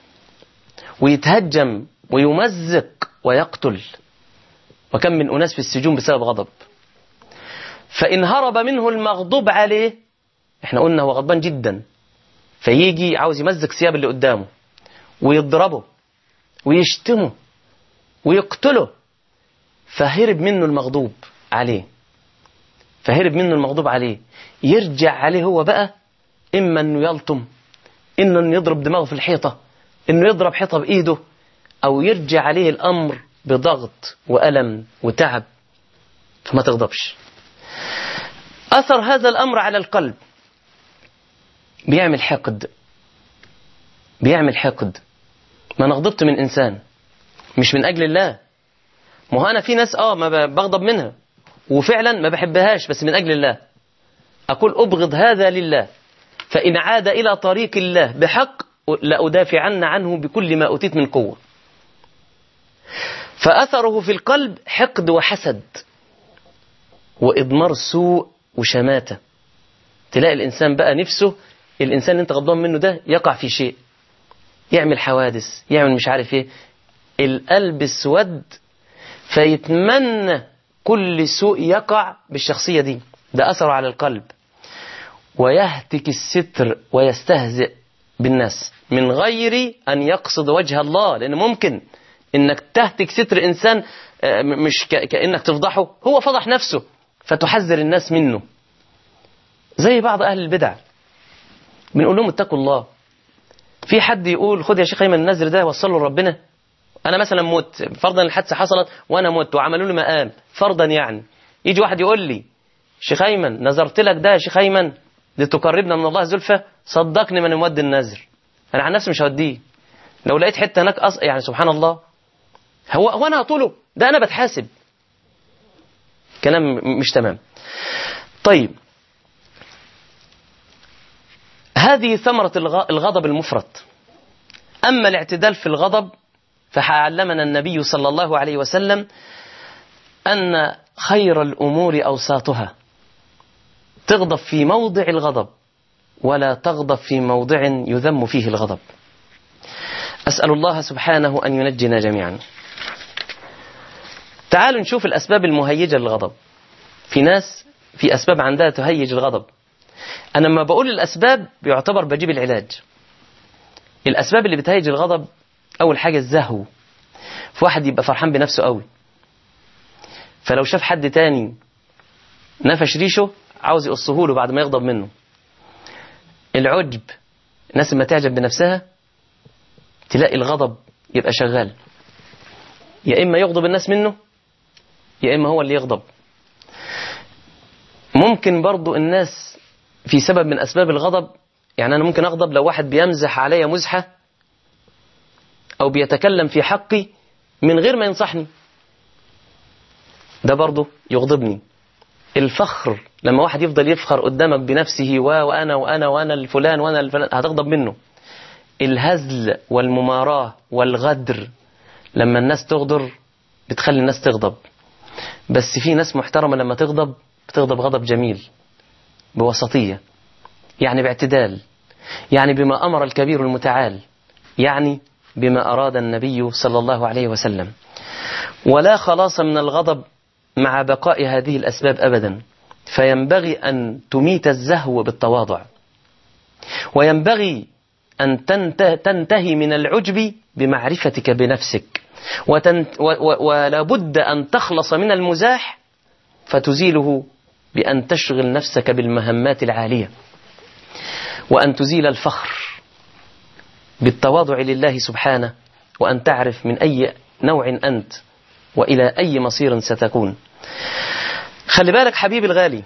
ويتهجم ويمزق ويقتل، وكم من أناس في السجون بسبب غضب. فإن هرب منه المغضوب عليه، احنا قلنا هو غضبان جدا، فيجي عاوز يمزق ثياب اللي قدامه ويضربه ويشتمه ويقتله، فهرب منه المغضوب عليه، يرجع عليه هو بقى إما أنه يلطم، إما أنه يضرب دماغه في الحيطة، إنه يضرب حيطة بإيده، أو يرجع عليه الأمر بضغط وألم وتعب. فما تغضبش. أثر هذا الأمر على القلب بيعمل حقد. ما نغضبت من إنسان مش من أجل الله. ما هو أنا في ناس ما بغضب منها وفعلا ما بحبهاش بس من أجل الله. أقول أبغض هذا لله، فإن عاد إلى طريق الله بحق لأدافعن عنه بكل ما أوتيت من قوة. فأثره في القلب حقد وحسد وإضمار سوء وشماتة. تلاقي الإنسان بقى نفسه الإنسان اللي انت غضبان منه ده يقع في شيء، يعمل حوادث، يعمل مش عارف ايه. القلب اسود فيتمنى كل سوء يقع بالشخصية دي. ده أثره على القلب. ويهتك الستر ويستهزئ بالناس من غير أن يقصد وجه الله، لأن ممكن إنك تهتك ستر إنسان مش كأنك تفضحه، هو فضح نفسه فتحذر الناس منه. زي بعض أهل البدع بنقول لهم اتقوا الله. في حد يقول خد يا شيخ أيمن النذر ده وصله لربنا. أنا مثلا موت، فرضا الحادثة حصلت وأنا موت وعملوا لي مقام، فرضا يعني يجي واحد يقول لي شيخ أيمن نذرت لك ده يا شيخ أيمن لتقربنا من الله زلفى، صدقني من مود النذر. أنا عن نفسي مش هوديه. لو لقيت حتة هناك يعني سبحان الله، هو أنا هطوله ده، أنا بتحاسب. كلام مش تمام. طيب هذه ثمرة الغضب المفرط. أما الاعتدال في الغضب فعلمنا النبي صلى الله عليه وسلم أن خير الأمور أوساطها. تغضب في موضع الغضب ولا تغضب في موضع يذم فيه الغضب. أسأل الله سبحانه أن ينجنا جميعا. تعالوا نشوف الأسباب المهيجة للغضب. في ناس في أسباب عندها تهيج الغضب. أنا لما بقول الأسباب بيعتبر بجيب العلاج. الأسباب اللي بتهيج الغضب أول حاجة الزهو. في واحد يبقى فرحان بنفسه قوي فلو شاف حد تاني نفش ريشه عاوز يقصه له بعد ما يغضب منه. العجب، الناس لما تعجب بنفسها تلاقي الغضب يبقى شغال، يا إما يغضب الناس منه يا إما هو اللي يغضب. ممكن برضو الناس في سبب من أسباب الغضب، يعني أنا ممكن أغضب لو واحد بيمزح عليا مزحة أو بيتكلم في حقي من غير ما ينصحني، ده برضو يغضبني. الفخر، لما واحد يفضل يفخر قدامك بنفسه وأنا الفلان وأنا الفلان، هتغضب منه. الهزل والمماراة والغدر، لما الناس تغدر بتخلي الناس تغضب. بس في ناس محترمة لما تغضب بتغضب غضب جميل بوسطية، يعني باعتدال، يعني بما أمر الكبير المتعال، يعني بما أراد النبي صلى الله عليه وسلم. ولا خلاص من الغضب مع بقاء هذه الأسباب أبدا. فينبغي أن تميت الزهو بالتواضع، وينبغي أن تنتهي من العجب بمعرفتك بنفسك، ولا بد أن تخلص من المزاح فتزيله بأن تشغل نفسك بالمهمات العالية، وأن تزيل الفخر بالتواضع لله سبحانه، وأن تعرف من أي نوع أنت وإلى أي مصير ستكون. خلي بالك حبيبي الغالي،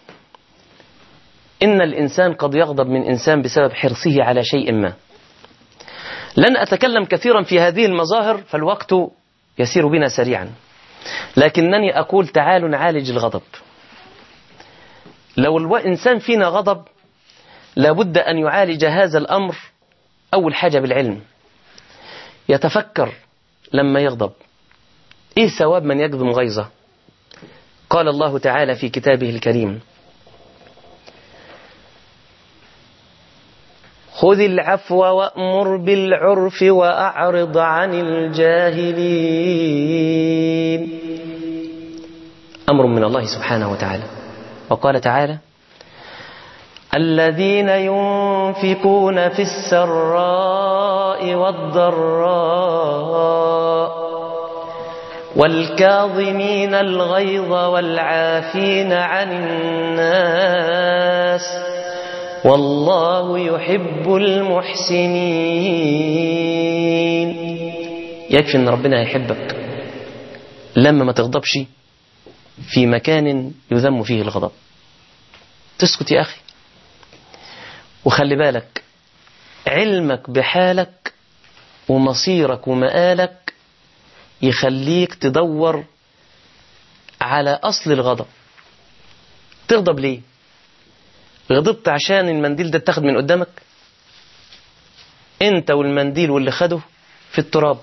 إن الإنسان قد يغضب من إنسان بسبب حرصه على شيء ما. لن أتكلم كثيرا في هذه المظاهر فالوقت يسير بنا سريعا، لكنني أقول تعالوا نعالج الغضب. لو الإنسان فينا غضب لابد أن يعالج هذا الأمر أول حاجة بالعلم. يتفكر لما يغضب إيه ثواب من يكظم غيظه. قال الله تعالى في كتابه الكريم: خذ العفو وأمر بالعرف وأعرض عن الجاهلين. أمر من الله سبحانه وتعالى. وقال تعالى: الذين ينفقون في السراء والضراء والكاظمين الغيظ والعافين عن الناس والله يحب المحسنين. يكفي ان ربنا يحبك لما ما تغضبش في مكان يذم فيه الغضب. تسكت يا أخي، وخلي بالك علمك بحالك ومصيرك ومآلك يخليك تدور على أصل الغضب. تغضب ليه؟ غضبت عشان المنديل ده اتاخد من قدامك انت والمنديل واللي خده في التراب.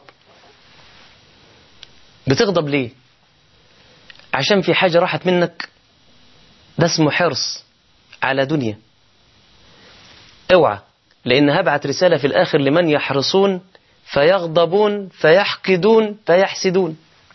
بتغضب ليه؟ عشان في حاجة راحت منك؟ ده اسمه حرص على دنيا. اوعى، لأن هبعت رسالة في الآخر لمن يحرصون فيغضبون فيحقدون فيحسدون،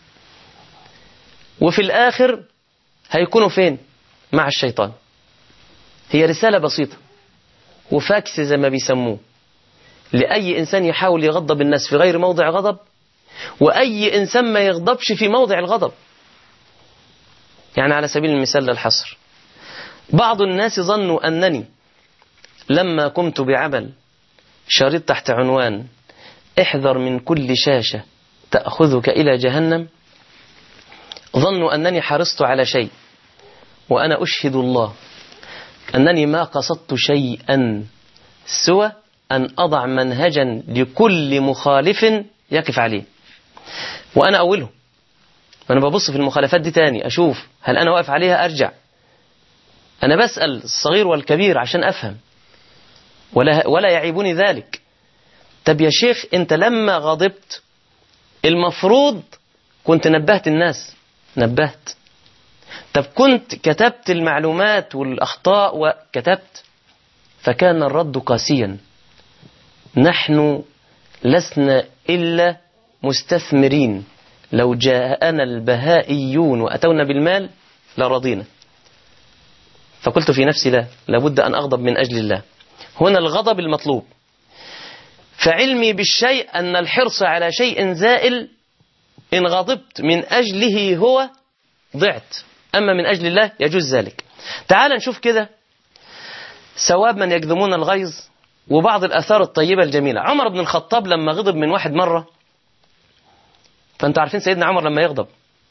وفي الآخر هيكونوا فين؟ مع الشيطان. هي رسالة بسيطة وفاكس زي ما بيسموه لأي إنسان يحاول يغضب الناس في غير موضع غضب، وأي إنسان ما يغضبش في موضع الغضب. يعني على سبيل المثال للحصر، بعض الناس ظنوا أنني لما قمت بعمل شريط تحت عنوان احذر من كل شاشة تأخذك إلى جهنم، ظنوا أنني حرصت على شيء، وأنا أشهد الله أنني ما قصدت شيئا سوى أن أضع منهجا لكل مخالف يقف عليه، وأنا أوله. وأنا ببص في المخالفات دي تاني أشوف هل أنا واقف عليها أرجع. أنا بسأل الصغير والكبير عشان أفهم، ولا يعيبني ذلك. طب يا شيخ أنت لما غضبت المفروض كنت نبهت الناس، نبهت. طب كنت كتبت المعلومات والأخطاء وكتبت، فكان الرد قاسيا. نحن لسنا إلا مستثمرين، لو جاءنا البهائيون وأتونا بالمال لرضينا. فقلت في نفسي لا، لابد أن أغضب من أجل الله. هنا الغضب المطلوب. فعلمي بالشيء أن الحرص على شيء زائل إن غضبت من أجله هو ضعت. أما من أجل الله يجوز ذلك. تعال نشوف كده ثواب من يكظمون الغيظ وبعض الآثار الطيبة الجميلة. عمر بن الخطاب لما غضب من واحد مرة، فأنتوا عارفين سيدنا عمر لما يغضب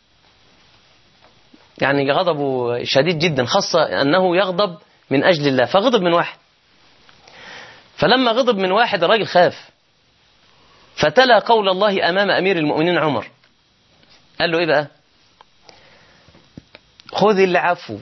يعني غضبه شديد جدا، خاصة أنه يغضب من أجل الله، فغضب من واحد. فلما غضب من واحد الراجل خاف، فتلا قول الله أمام أمير المؤمنين عمر، قال له إيه بقى؟ خذ العفو،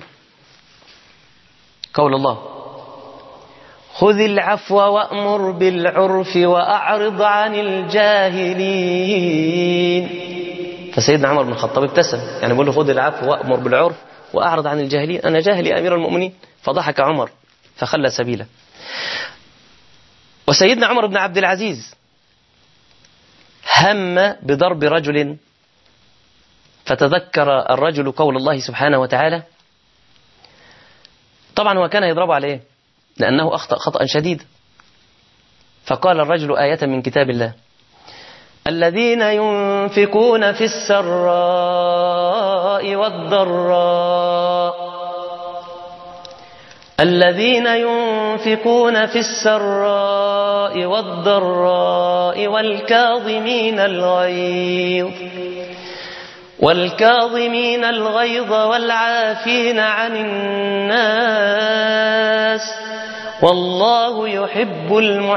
قول الله خذ العفو وأمر بالعرف وأعرض عن الجاهلين. فسيدنا عمر بن الخطاب ابتسم، يعني بيقول له خذ العفو وأمر بالعرف وأعرض عن الجاهلين، أنا جاهل يا أمير المؤمنين. فضحك عمر فخلى سبيله. وسيدنا عمر بن عبد العزيز هم بضرب رجل، فتذكر الرجل قول الله سبحانه وتعالى. طبعا هو كان يضربه على ايه؟ لأنه أخطأ خطأ شديد. فقال الرجل آية من كتاب الله: الذين ينفقون في السراء والضراء، الذين ينفقون في السراء والضراء والكاظمين الغيظ والعافين عن الناس والله يحب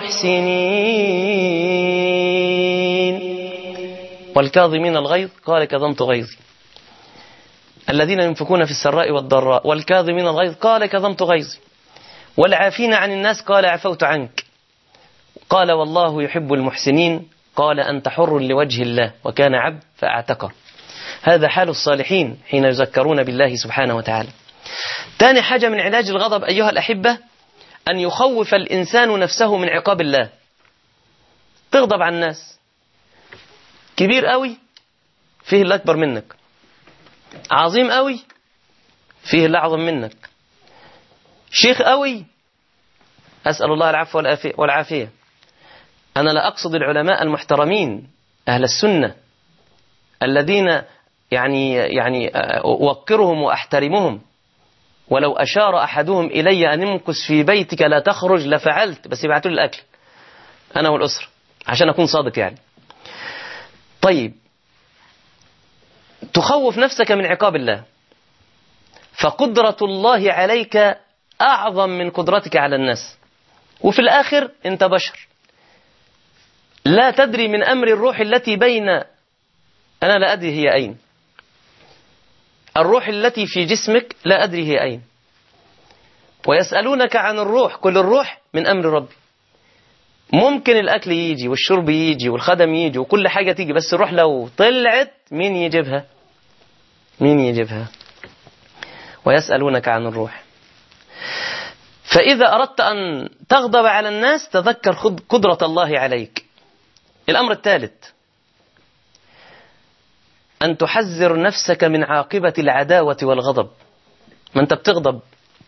المحسنين. والكاظمين الغيظ قال كظمت غيظي. الذين ينفقون في السراء والضراء والكاظمين الغيظ قال كظمت غيظي. والعافين عن الناس قال عفوت عنك. قال والله يحب المحسنين قال أنت حر لوجه الله وكان عبد فاعتقر. هذا حال الصالحين حين يذكرون بالله سبحانه وتعالى. تاني حاجة من علاج الغضب أيها الأحبة أن يخوف الإنسان نفسه من عقاب الله. تغضب عن الناس، كبير قوي فيه اللي أكبر منك، عظيم قوي فيه اللي أعظم منك، شيخ قوي، أسأل الله العفو والعافية. أنا لا أقصد العلماء المحترمين أهل السنة الذين يعني أوقرهم وأحترمهم، ولو أشار أحدهم إلي أن امكث في بيتك لا تخرج لفعلت، بس يبعتوا لي الأكل أنا والأسرة عشان أكون صادق يعني. طيب، تخوف نفسك من عقاب الله، فقدرة الله عليك أعظم من قدرتك على الناس. وفي الآخر أنت بشر، لا تدري من أمر الروح التي بين، أنا لا أدري هي أين، الروح التي في جسمك لا أدري هي أين. ويسألونك عن الروح، كل الروح من أمر ربي. ممكن الأكل يجي والشرب يجي والخدم يجي وكل حاجة تيجي، بس الروح لو طلعت مين يجيبها؟ مين يجيبها؟ ويسألونك عن الروح. فإذا أردت أن تغضب على الناس تذكر قدرة الله عليك. الأمر الثالث أن تحذر نفسك من عاقبة العداوة والغضب. ما أنت بتغضب،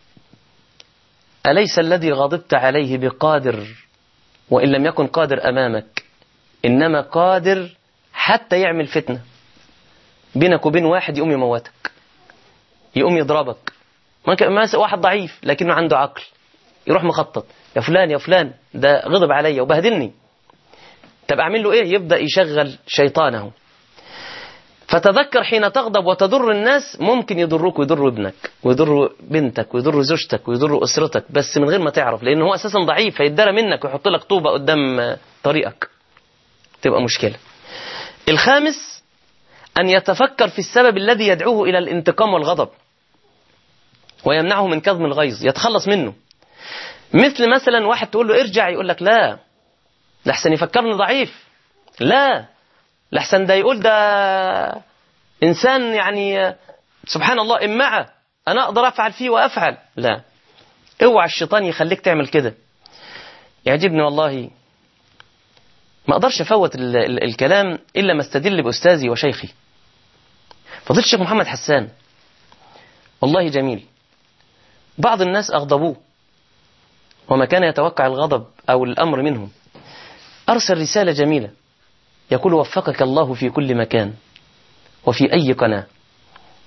أليس الذي غضبت عليه بقادر، وإن لم يكن قادر أمامك إنما قادر حتى يعمل فتنة بينك وبين واحد، يقوم يموتك، يقوم يضربك. ما واحد ضعيف لكنه عنده عقل، يروح مخطط، يا فلان يا فلان ده غضب علي وبهدلني، طب أعمل له إيه؟ يبدأ يشغل شيطانه. فتذكر حين تغضب وتضر الناس ممكن يضروك ويضر ابنك ويضر بنتك ويضر زوجتك ويضر أسرتك، بس من غير ما تعرف، لأنه هو أساسا ضعيف، فيتدرى منك ويحط لك طوبة قدام طريقك، تبقى مشكلة. الخامس أن يتفكر في السبب الذي يدعوه إلى الانتقام والغضب ويمنعه من كظم الغيظ، يتخلص منه. مثلا واحد تقول له ارجع، يقول لك لا، لحسن يفكرني ضعيف، لا، لحسن ده يقول ده إنسان يعني سبحان الله إمعة أنا أقدر أفعل فيه وأفعل. لا، اوعى الشيطان يخليك تعمل كده. يعجبني والله، ما أقدرش أفوت الكلام إلا ما استدل بأستاذي وشيخي فضيلة الشيخ محمد حسان، والله جميل. بعض الناس أغضبوه وما كان يتوقع الغضب أو الأمر منهم، أرسل رسالة جميلة يقول: وفقك الله في كل مكان وفي أي قناة،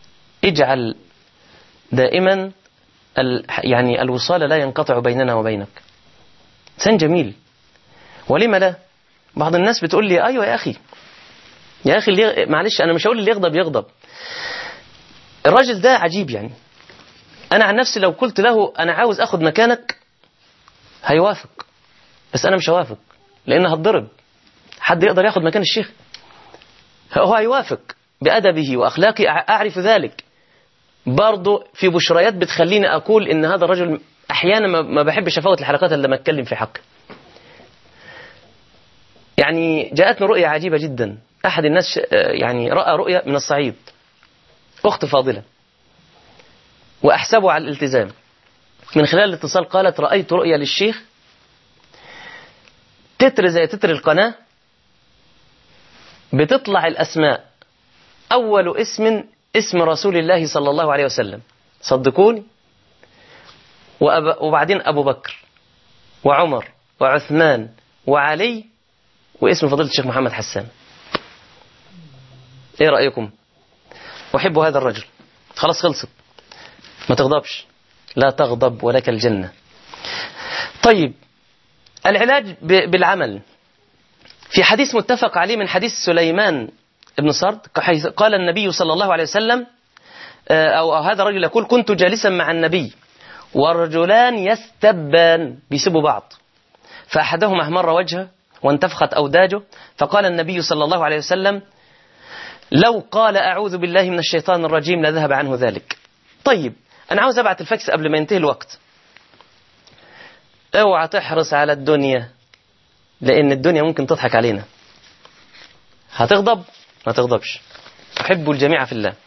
اجعل دائما يعني الوصال لا ينقطع بيننا وبينك. إنسان جميل، ولما لا؟ بعض الناس بتقول لي أيوة يا أخي اللي معلش أنا مش هقول اللي يغضب يغضب. الراجل ده عجيب يعني. أنا عن نفسي لو قلت له أنا عاوز أخذ مكانك هيوافق، بس أنا مش هوافق لأن هتضرب. حد يقدر ياخد مكان الشيخ؟ هو هيوافق بأدبه وأخلاقه، أعرف ذلك. برضو في بشريات بتخليني أقول إن هذا الرجل أحيانا ما بحبش أفوت الحلقات اللي لما أتكلم في حقه. يعني جاءتنا رؤية عجيبة جدا. أحد الناس يعني رأى رؤية من الصعيد، أخت فاضلة وأحسبه على الالتزام. من خلال الاتصال قالت رأيت رؤية للشيخ تتر زي تتر القناة، بتطلع الأسماء، أول اسم رسول الله صلى الله عليه وسلم، صدقوني، وبعدين أبو بكر وعمر وعثمان وعلي واسم فضيلة الشيخ محمد حسان. ايه رأيكم؟ أحب هذا الرجل. خلاص خلصت، ما تغضبش، لا تغضب ولك الجنة. طيب العلاج بالعمل. في حديث متفق عليه من حديث سليمان بن سرد قال النبي صلى الله عليه وسلم، أو هذا الرجل يقول كنت جالسا مع النبي والرجلان يستبان بيسبوا بعض، فأحدهما احمر وجهه وانتفخت أوداجه، فقال النبي صلى الله عليه وسلم لو قال أعوذ بالله من الشيطان الرجيم لذهب عنه ذلك. طيب أنا عاوز أبعت الفاكس قبل ما ينتهي الوقت. اوعى تحرص على الدنيا، لأن الدنيا ممكن تضحك علينا. هتغضب ما تغضبش، أحبوا الجميع في الله.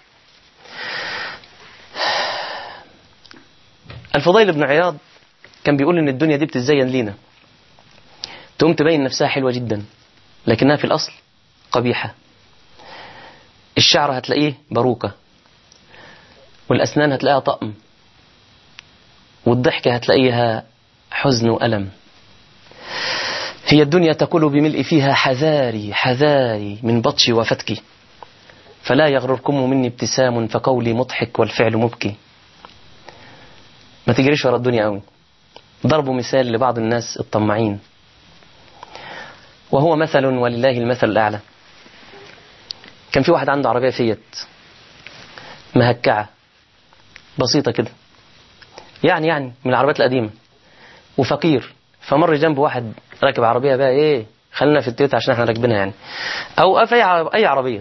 الفضيل بن عياض كان بيقول إن الدنيا دي بتزين لينا، تقوم تبين نفسها حلوة جدا لكنها في الأصل قبيحة. الشعر هتلاقيه باروكة، والأسنان هتلاقيها طقم، والضحكة هتلاقيها حزن وألم. هي الدنيا تقول بملء فيها حذاري حذاري من بطشي وفتكي، فلا يغرركم مني ابتسام فقولي مضحك والفعل مبكي. ما تجريش ورا الدنيا قوي. ضربوا مثال لبعض الناس الطماعين، وهو مثل ولله المثل الأعلى. كان في واحد عنده عربية فيت مهكعة بسيطة كده، يعني من العربيات القديمة، وفقير. فمر جنبه واحد راكب عربية بقى ايه، خلينا في التويوتا عشان احنا راكبينها يعني، او في اي عربية.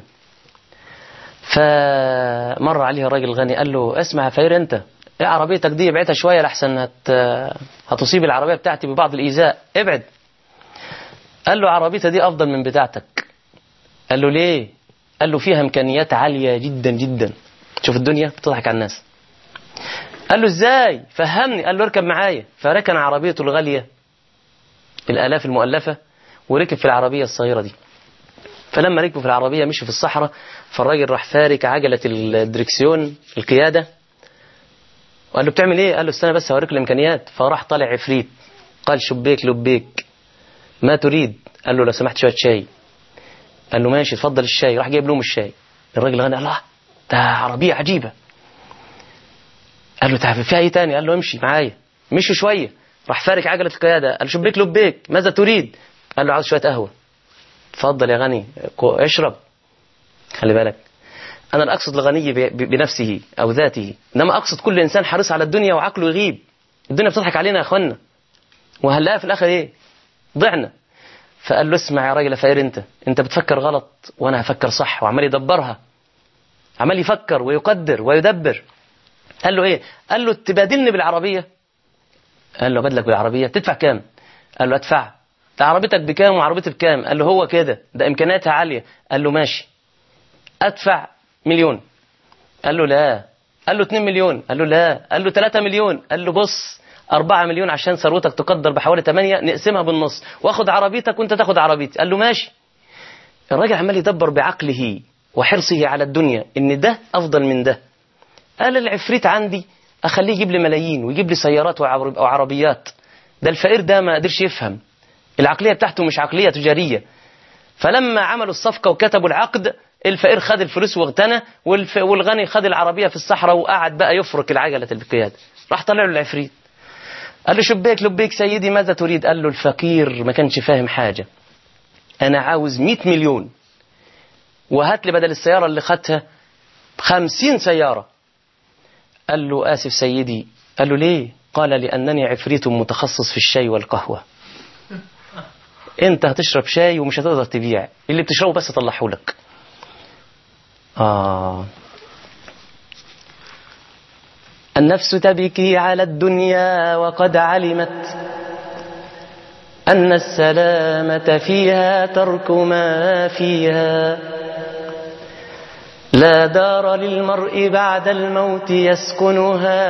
فمر عليه الراجل الغني قال له اسمع يا فقير، انت ايه عربيتك دي ابعدها شوية لحسن هتصيب العربية بتاعتي ببعض الإيذاء، ابعد. قال له عربيتي دي افضل من بتاعتك. قال له ليه؟ قال له فيها امكانيات عالية جدا جدا. شوف الدنيا بتضحك على الناس. قال له ازاي؟ فهمني. قال له اركب معايا. فركن عربيته الغالية الآلاف المؤلفة وركب في العربية الصغيرة دي. فلما ركبوا في العربية مشي في الصحراء، فالراجل راح فارك عجلة الدركسيون القيادة، وقال له بتعمل ايه؟ قال له استنى بس هوريك الامكانيات. فراح طالع عفريت قال شبيك لبيك ما تريد؟ قال له لو سمحت شوية شاي. قال له ماشي اتفضل الشاي. راح جايب لهم الشاي. الراجل غنى الله ده عربية عجيبة. قال له تعرف فيها ايه تاني؟ قال له امشي معايا. مشي شوية راح فارك عجلة القيادة. قال له شبيك لبيك ماذا تريد؟ قال له عاوز شوية قهوة. اتفضل يا غني اشرب. خلي بالك انا لا اقصد الغني بنفسه او ذاته، انما اقصد كل انسان حريص على الدنيا وعقله يغيب. الدنيا بتضحك علينا يا اخوانا، وهنلاقيها في الاخر ايه؟ ضعنا. فقال له اسمع يا راجل فقير، انت بتفكر غلط وانا هفكر صح. وعمال يدبرها، عمال يفكر ويقدر ويدبر. قال له ايه؟ قال له تبادلني بالعربية. قال له بدلك بالعربية تدفع كام؟ قال له ادفع. ده عربيتك بكام وعربيتي بكام؟ قال له هو كده، ده امكانياتها عالية. قال له ماشي ادفع 1,000,000. قال له لا. قال له 2 مليون. قال له لا. قال له 3 مليون. قال له بص 4 مليون عشان ثروتك تقدر بحوالي 8 نقسمها بالنص واخد عربيتك وانت تاخد عربيتي. قال له ماشي. الراجل عمال يدبر بعقله وحرصه على الدنيا ان ده افضل من ده. قال العفريت عندي اخليه يجيب لي ملايين ويجيب لي سيارات وعربيات. ده الفقير ده ما قدرش يفهم، العقلية بتاعته مش عقلية تجارية. فلما عملوا الصفقة وكتبوا العقد الفقير خد الفلوس واغتنى، والغني خد العربية في الصحراء وقعد بقى يفرك العجلة القيادة. راح طلع له العفريت قال له شبيك لبيك سيدي ماذا تريد؟ قال له الفقير ما كانش فاهم حاجة، أنا عاوز 100 مليون وهات لي بدل السيارة اللي خدتها 50 سيارة. قال له آسف سيدي. قال له ليه؟ قال لأنني عفريت متخصص في الشاي والقهوة، انت هتشرب شاي ومش هتقدر تبيع، اللي بتشربه بس طلعه لك. النفس تبكي على الدنيا وقد علمت أن السلامة فيها ترك ما فيها، لا دار للمرء بعد الموت يسكنها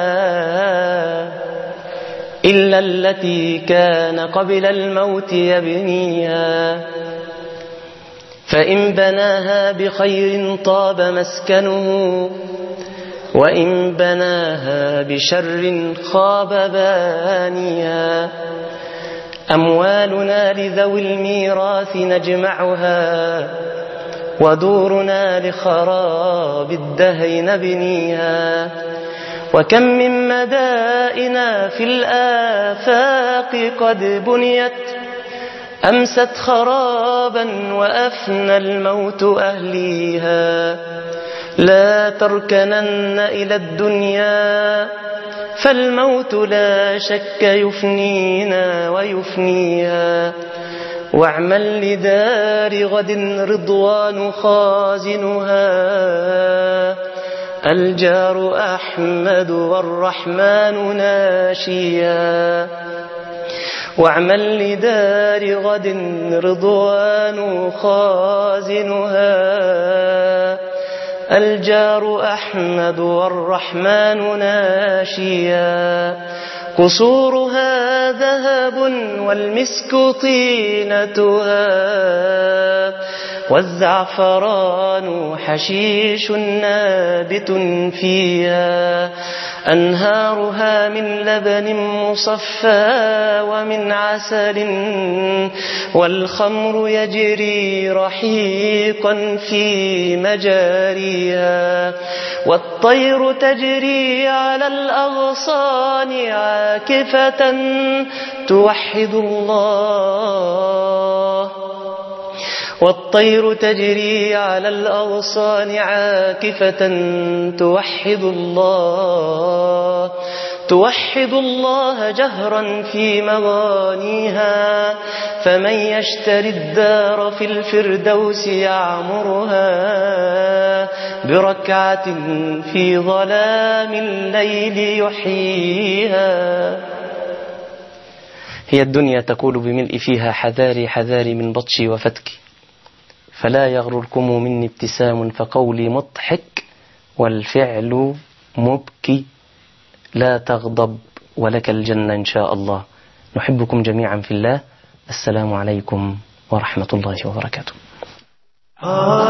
إلا التي كان قبل الموت يبنيها، فإن بناها بخير طاب مسكنه وإن بناها بشر خاب بانيها. أموالنا لذوي الميراث نجمعها ودورنا لخراب الدهر نبنيها، وكم من مدائن في الآفاق قد بنيت أمست خرابا وأفنى الموت أهليها. لا تركنن إلى الدنيا فالموت لا شك يفنينا ويفنيها، واعمل لدار غد رضوان خازنها، الجار أحمد والرحمن ناشيا. واعمل لدار غد رضوان خازنها، الجار أحمد والرحمن ناشيا. قصورها ذهب والمسك طينتها، والزعفران حشيش نابت فيها. أنهارها من لبن مصفى ومن عسل، والخمر يجري رحيقا في مجاريها. والطير تجري على الأغصان عاكفة توحد الله، والطير تجري على الأغصان عاكفة توحد الله، توحد الله جهرا في مغانيها. فمن يشتري الدار في الفردوس يعمرها، بركعة في ظلام الليل يحييها. هي الدنيا تقول بملء فيها حذاري حذاري من بطشي وفتكي، فلا يغرركم مني ابتسام فقولي مضحك والفعل مبكي. لا تغضب ولك الجنة إن شاء الله. نحبكم جميعا في الله. السلام عليكم ورحمة الله وبركاته.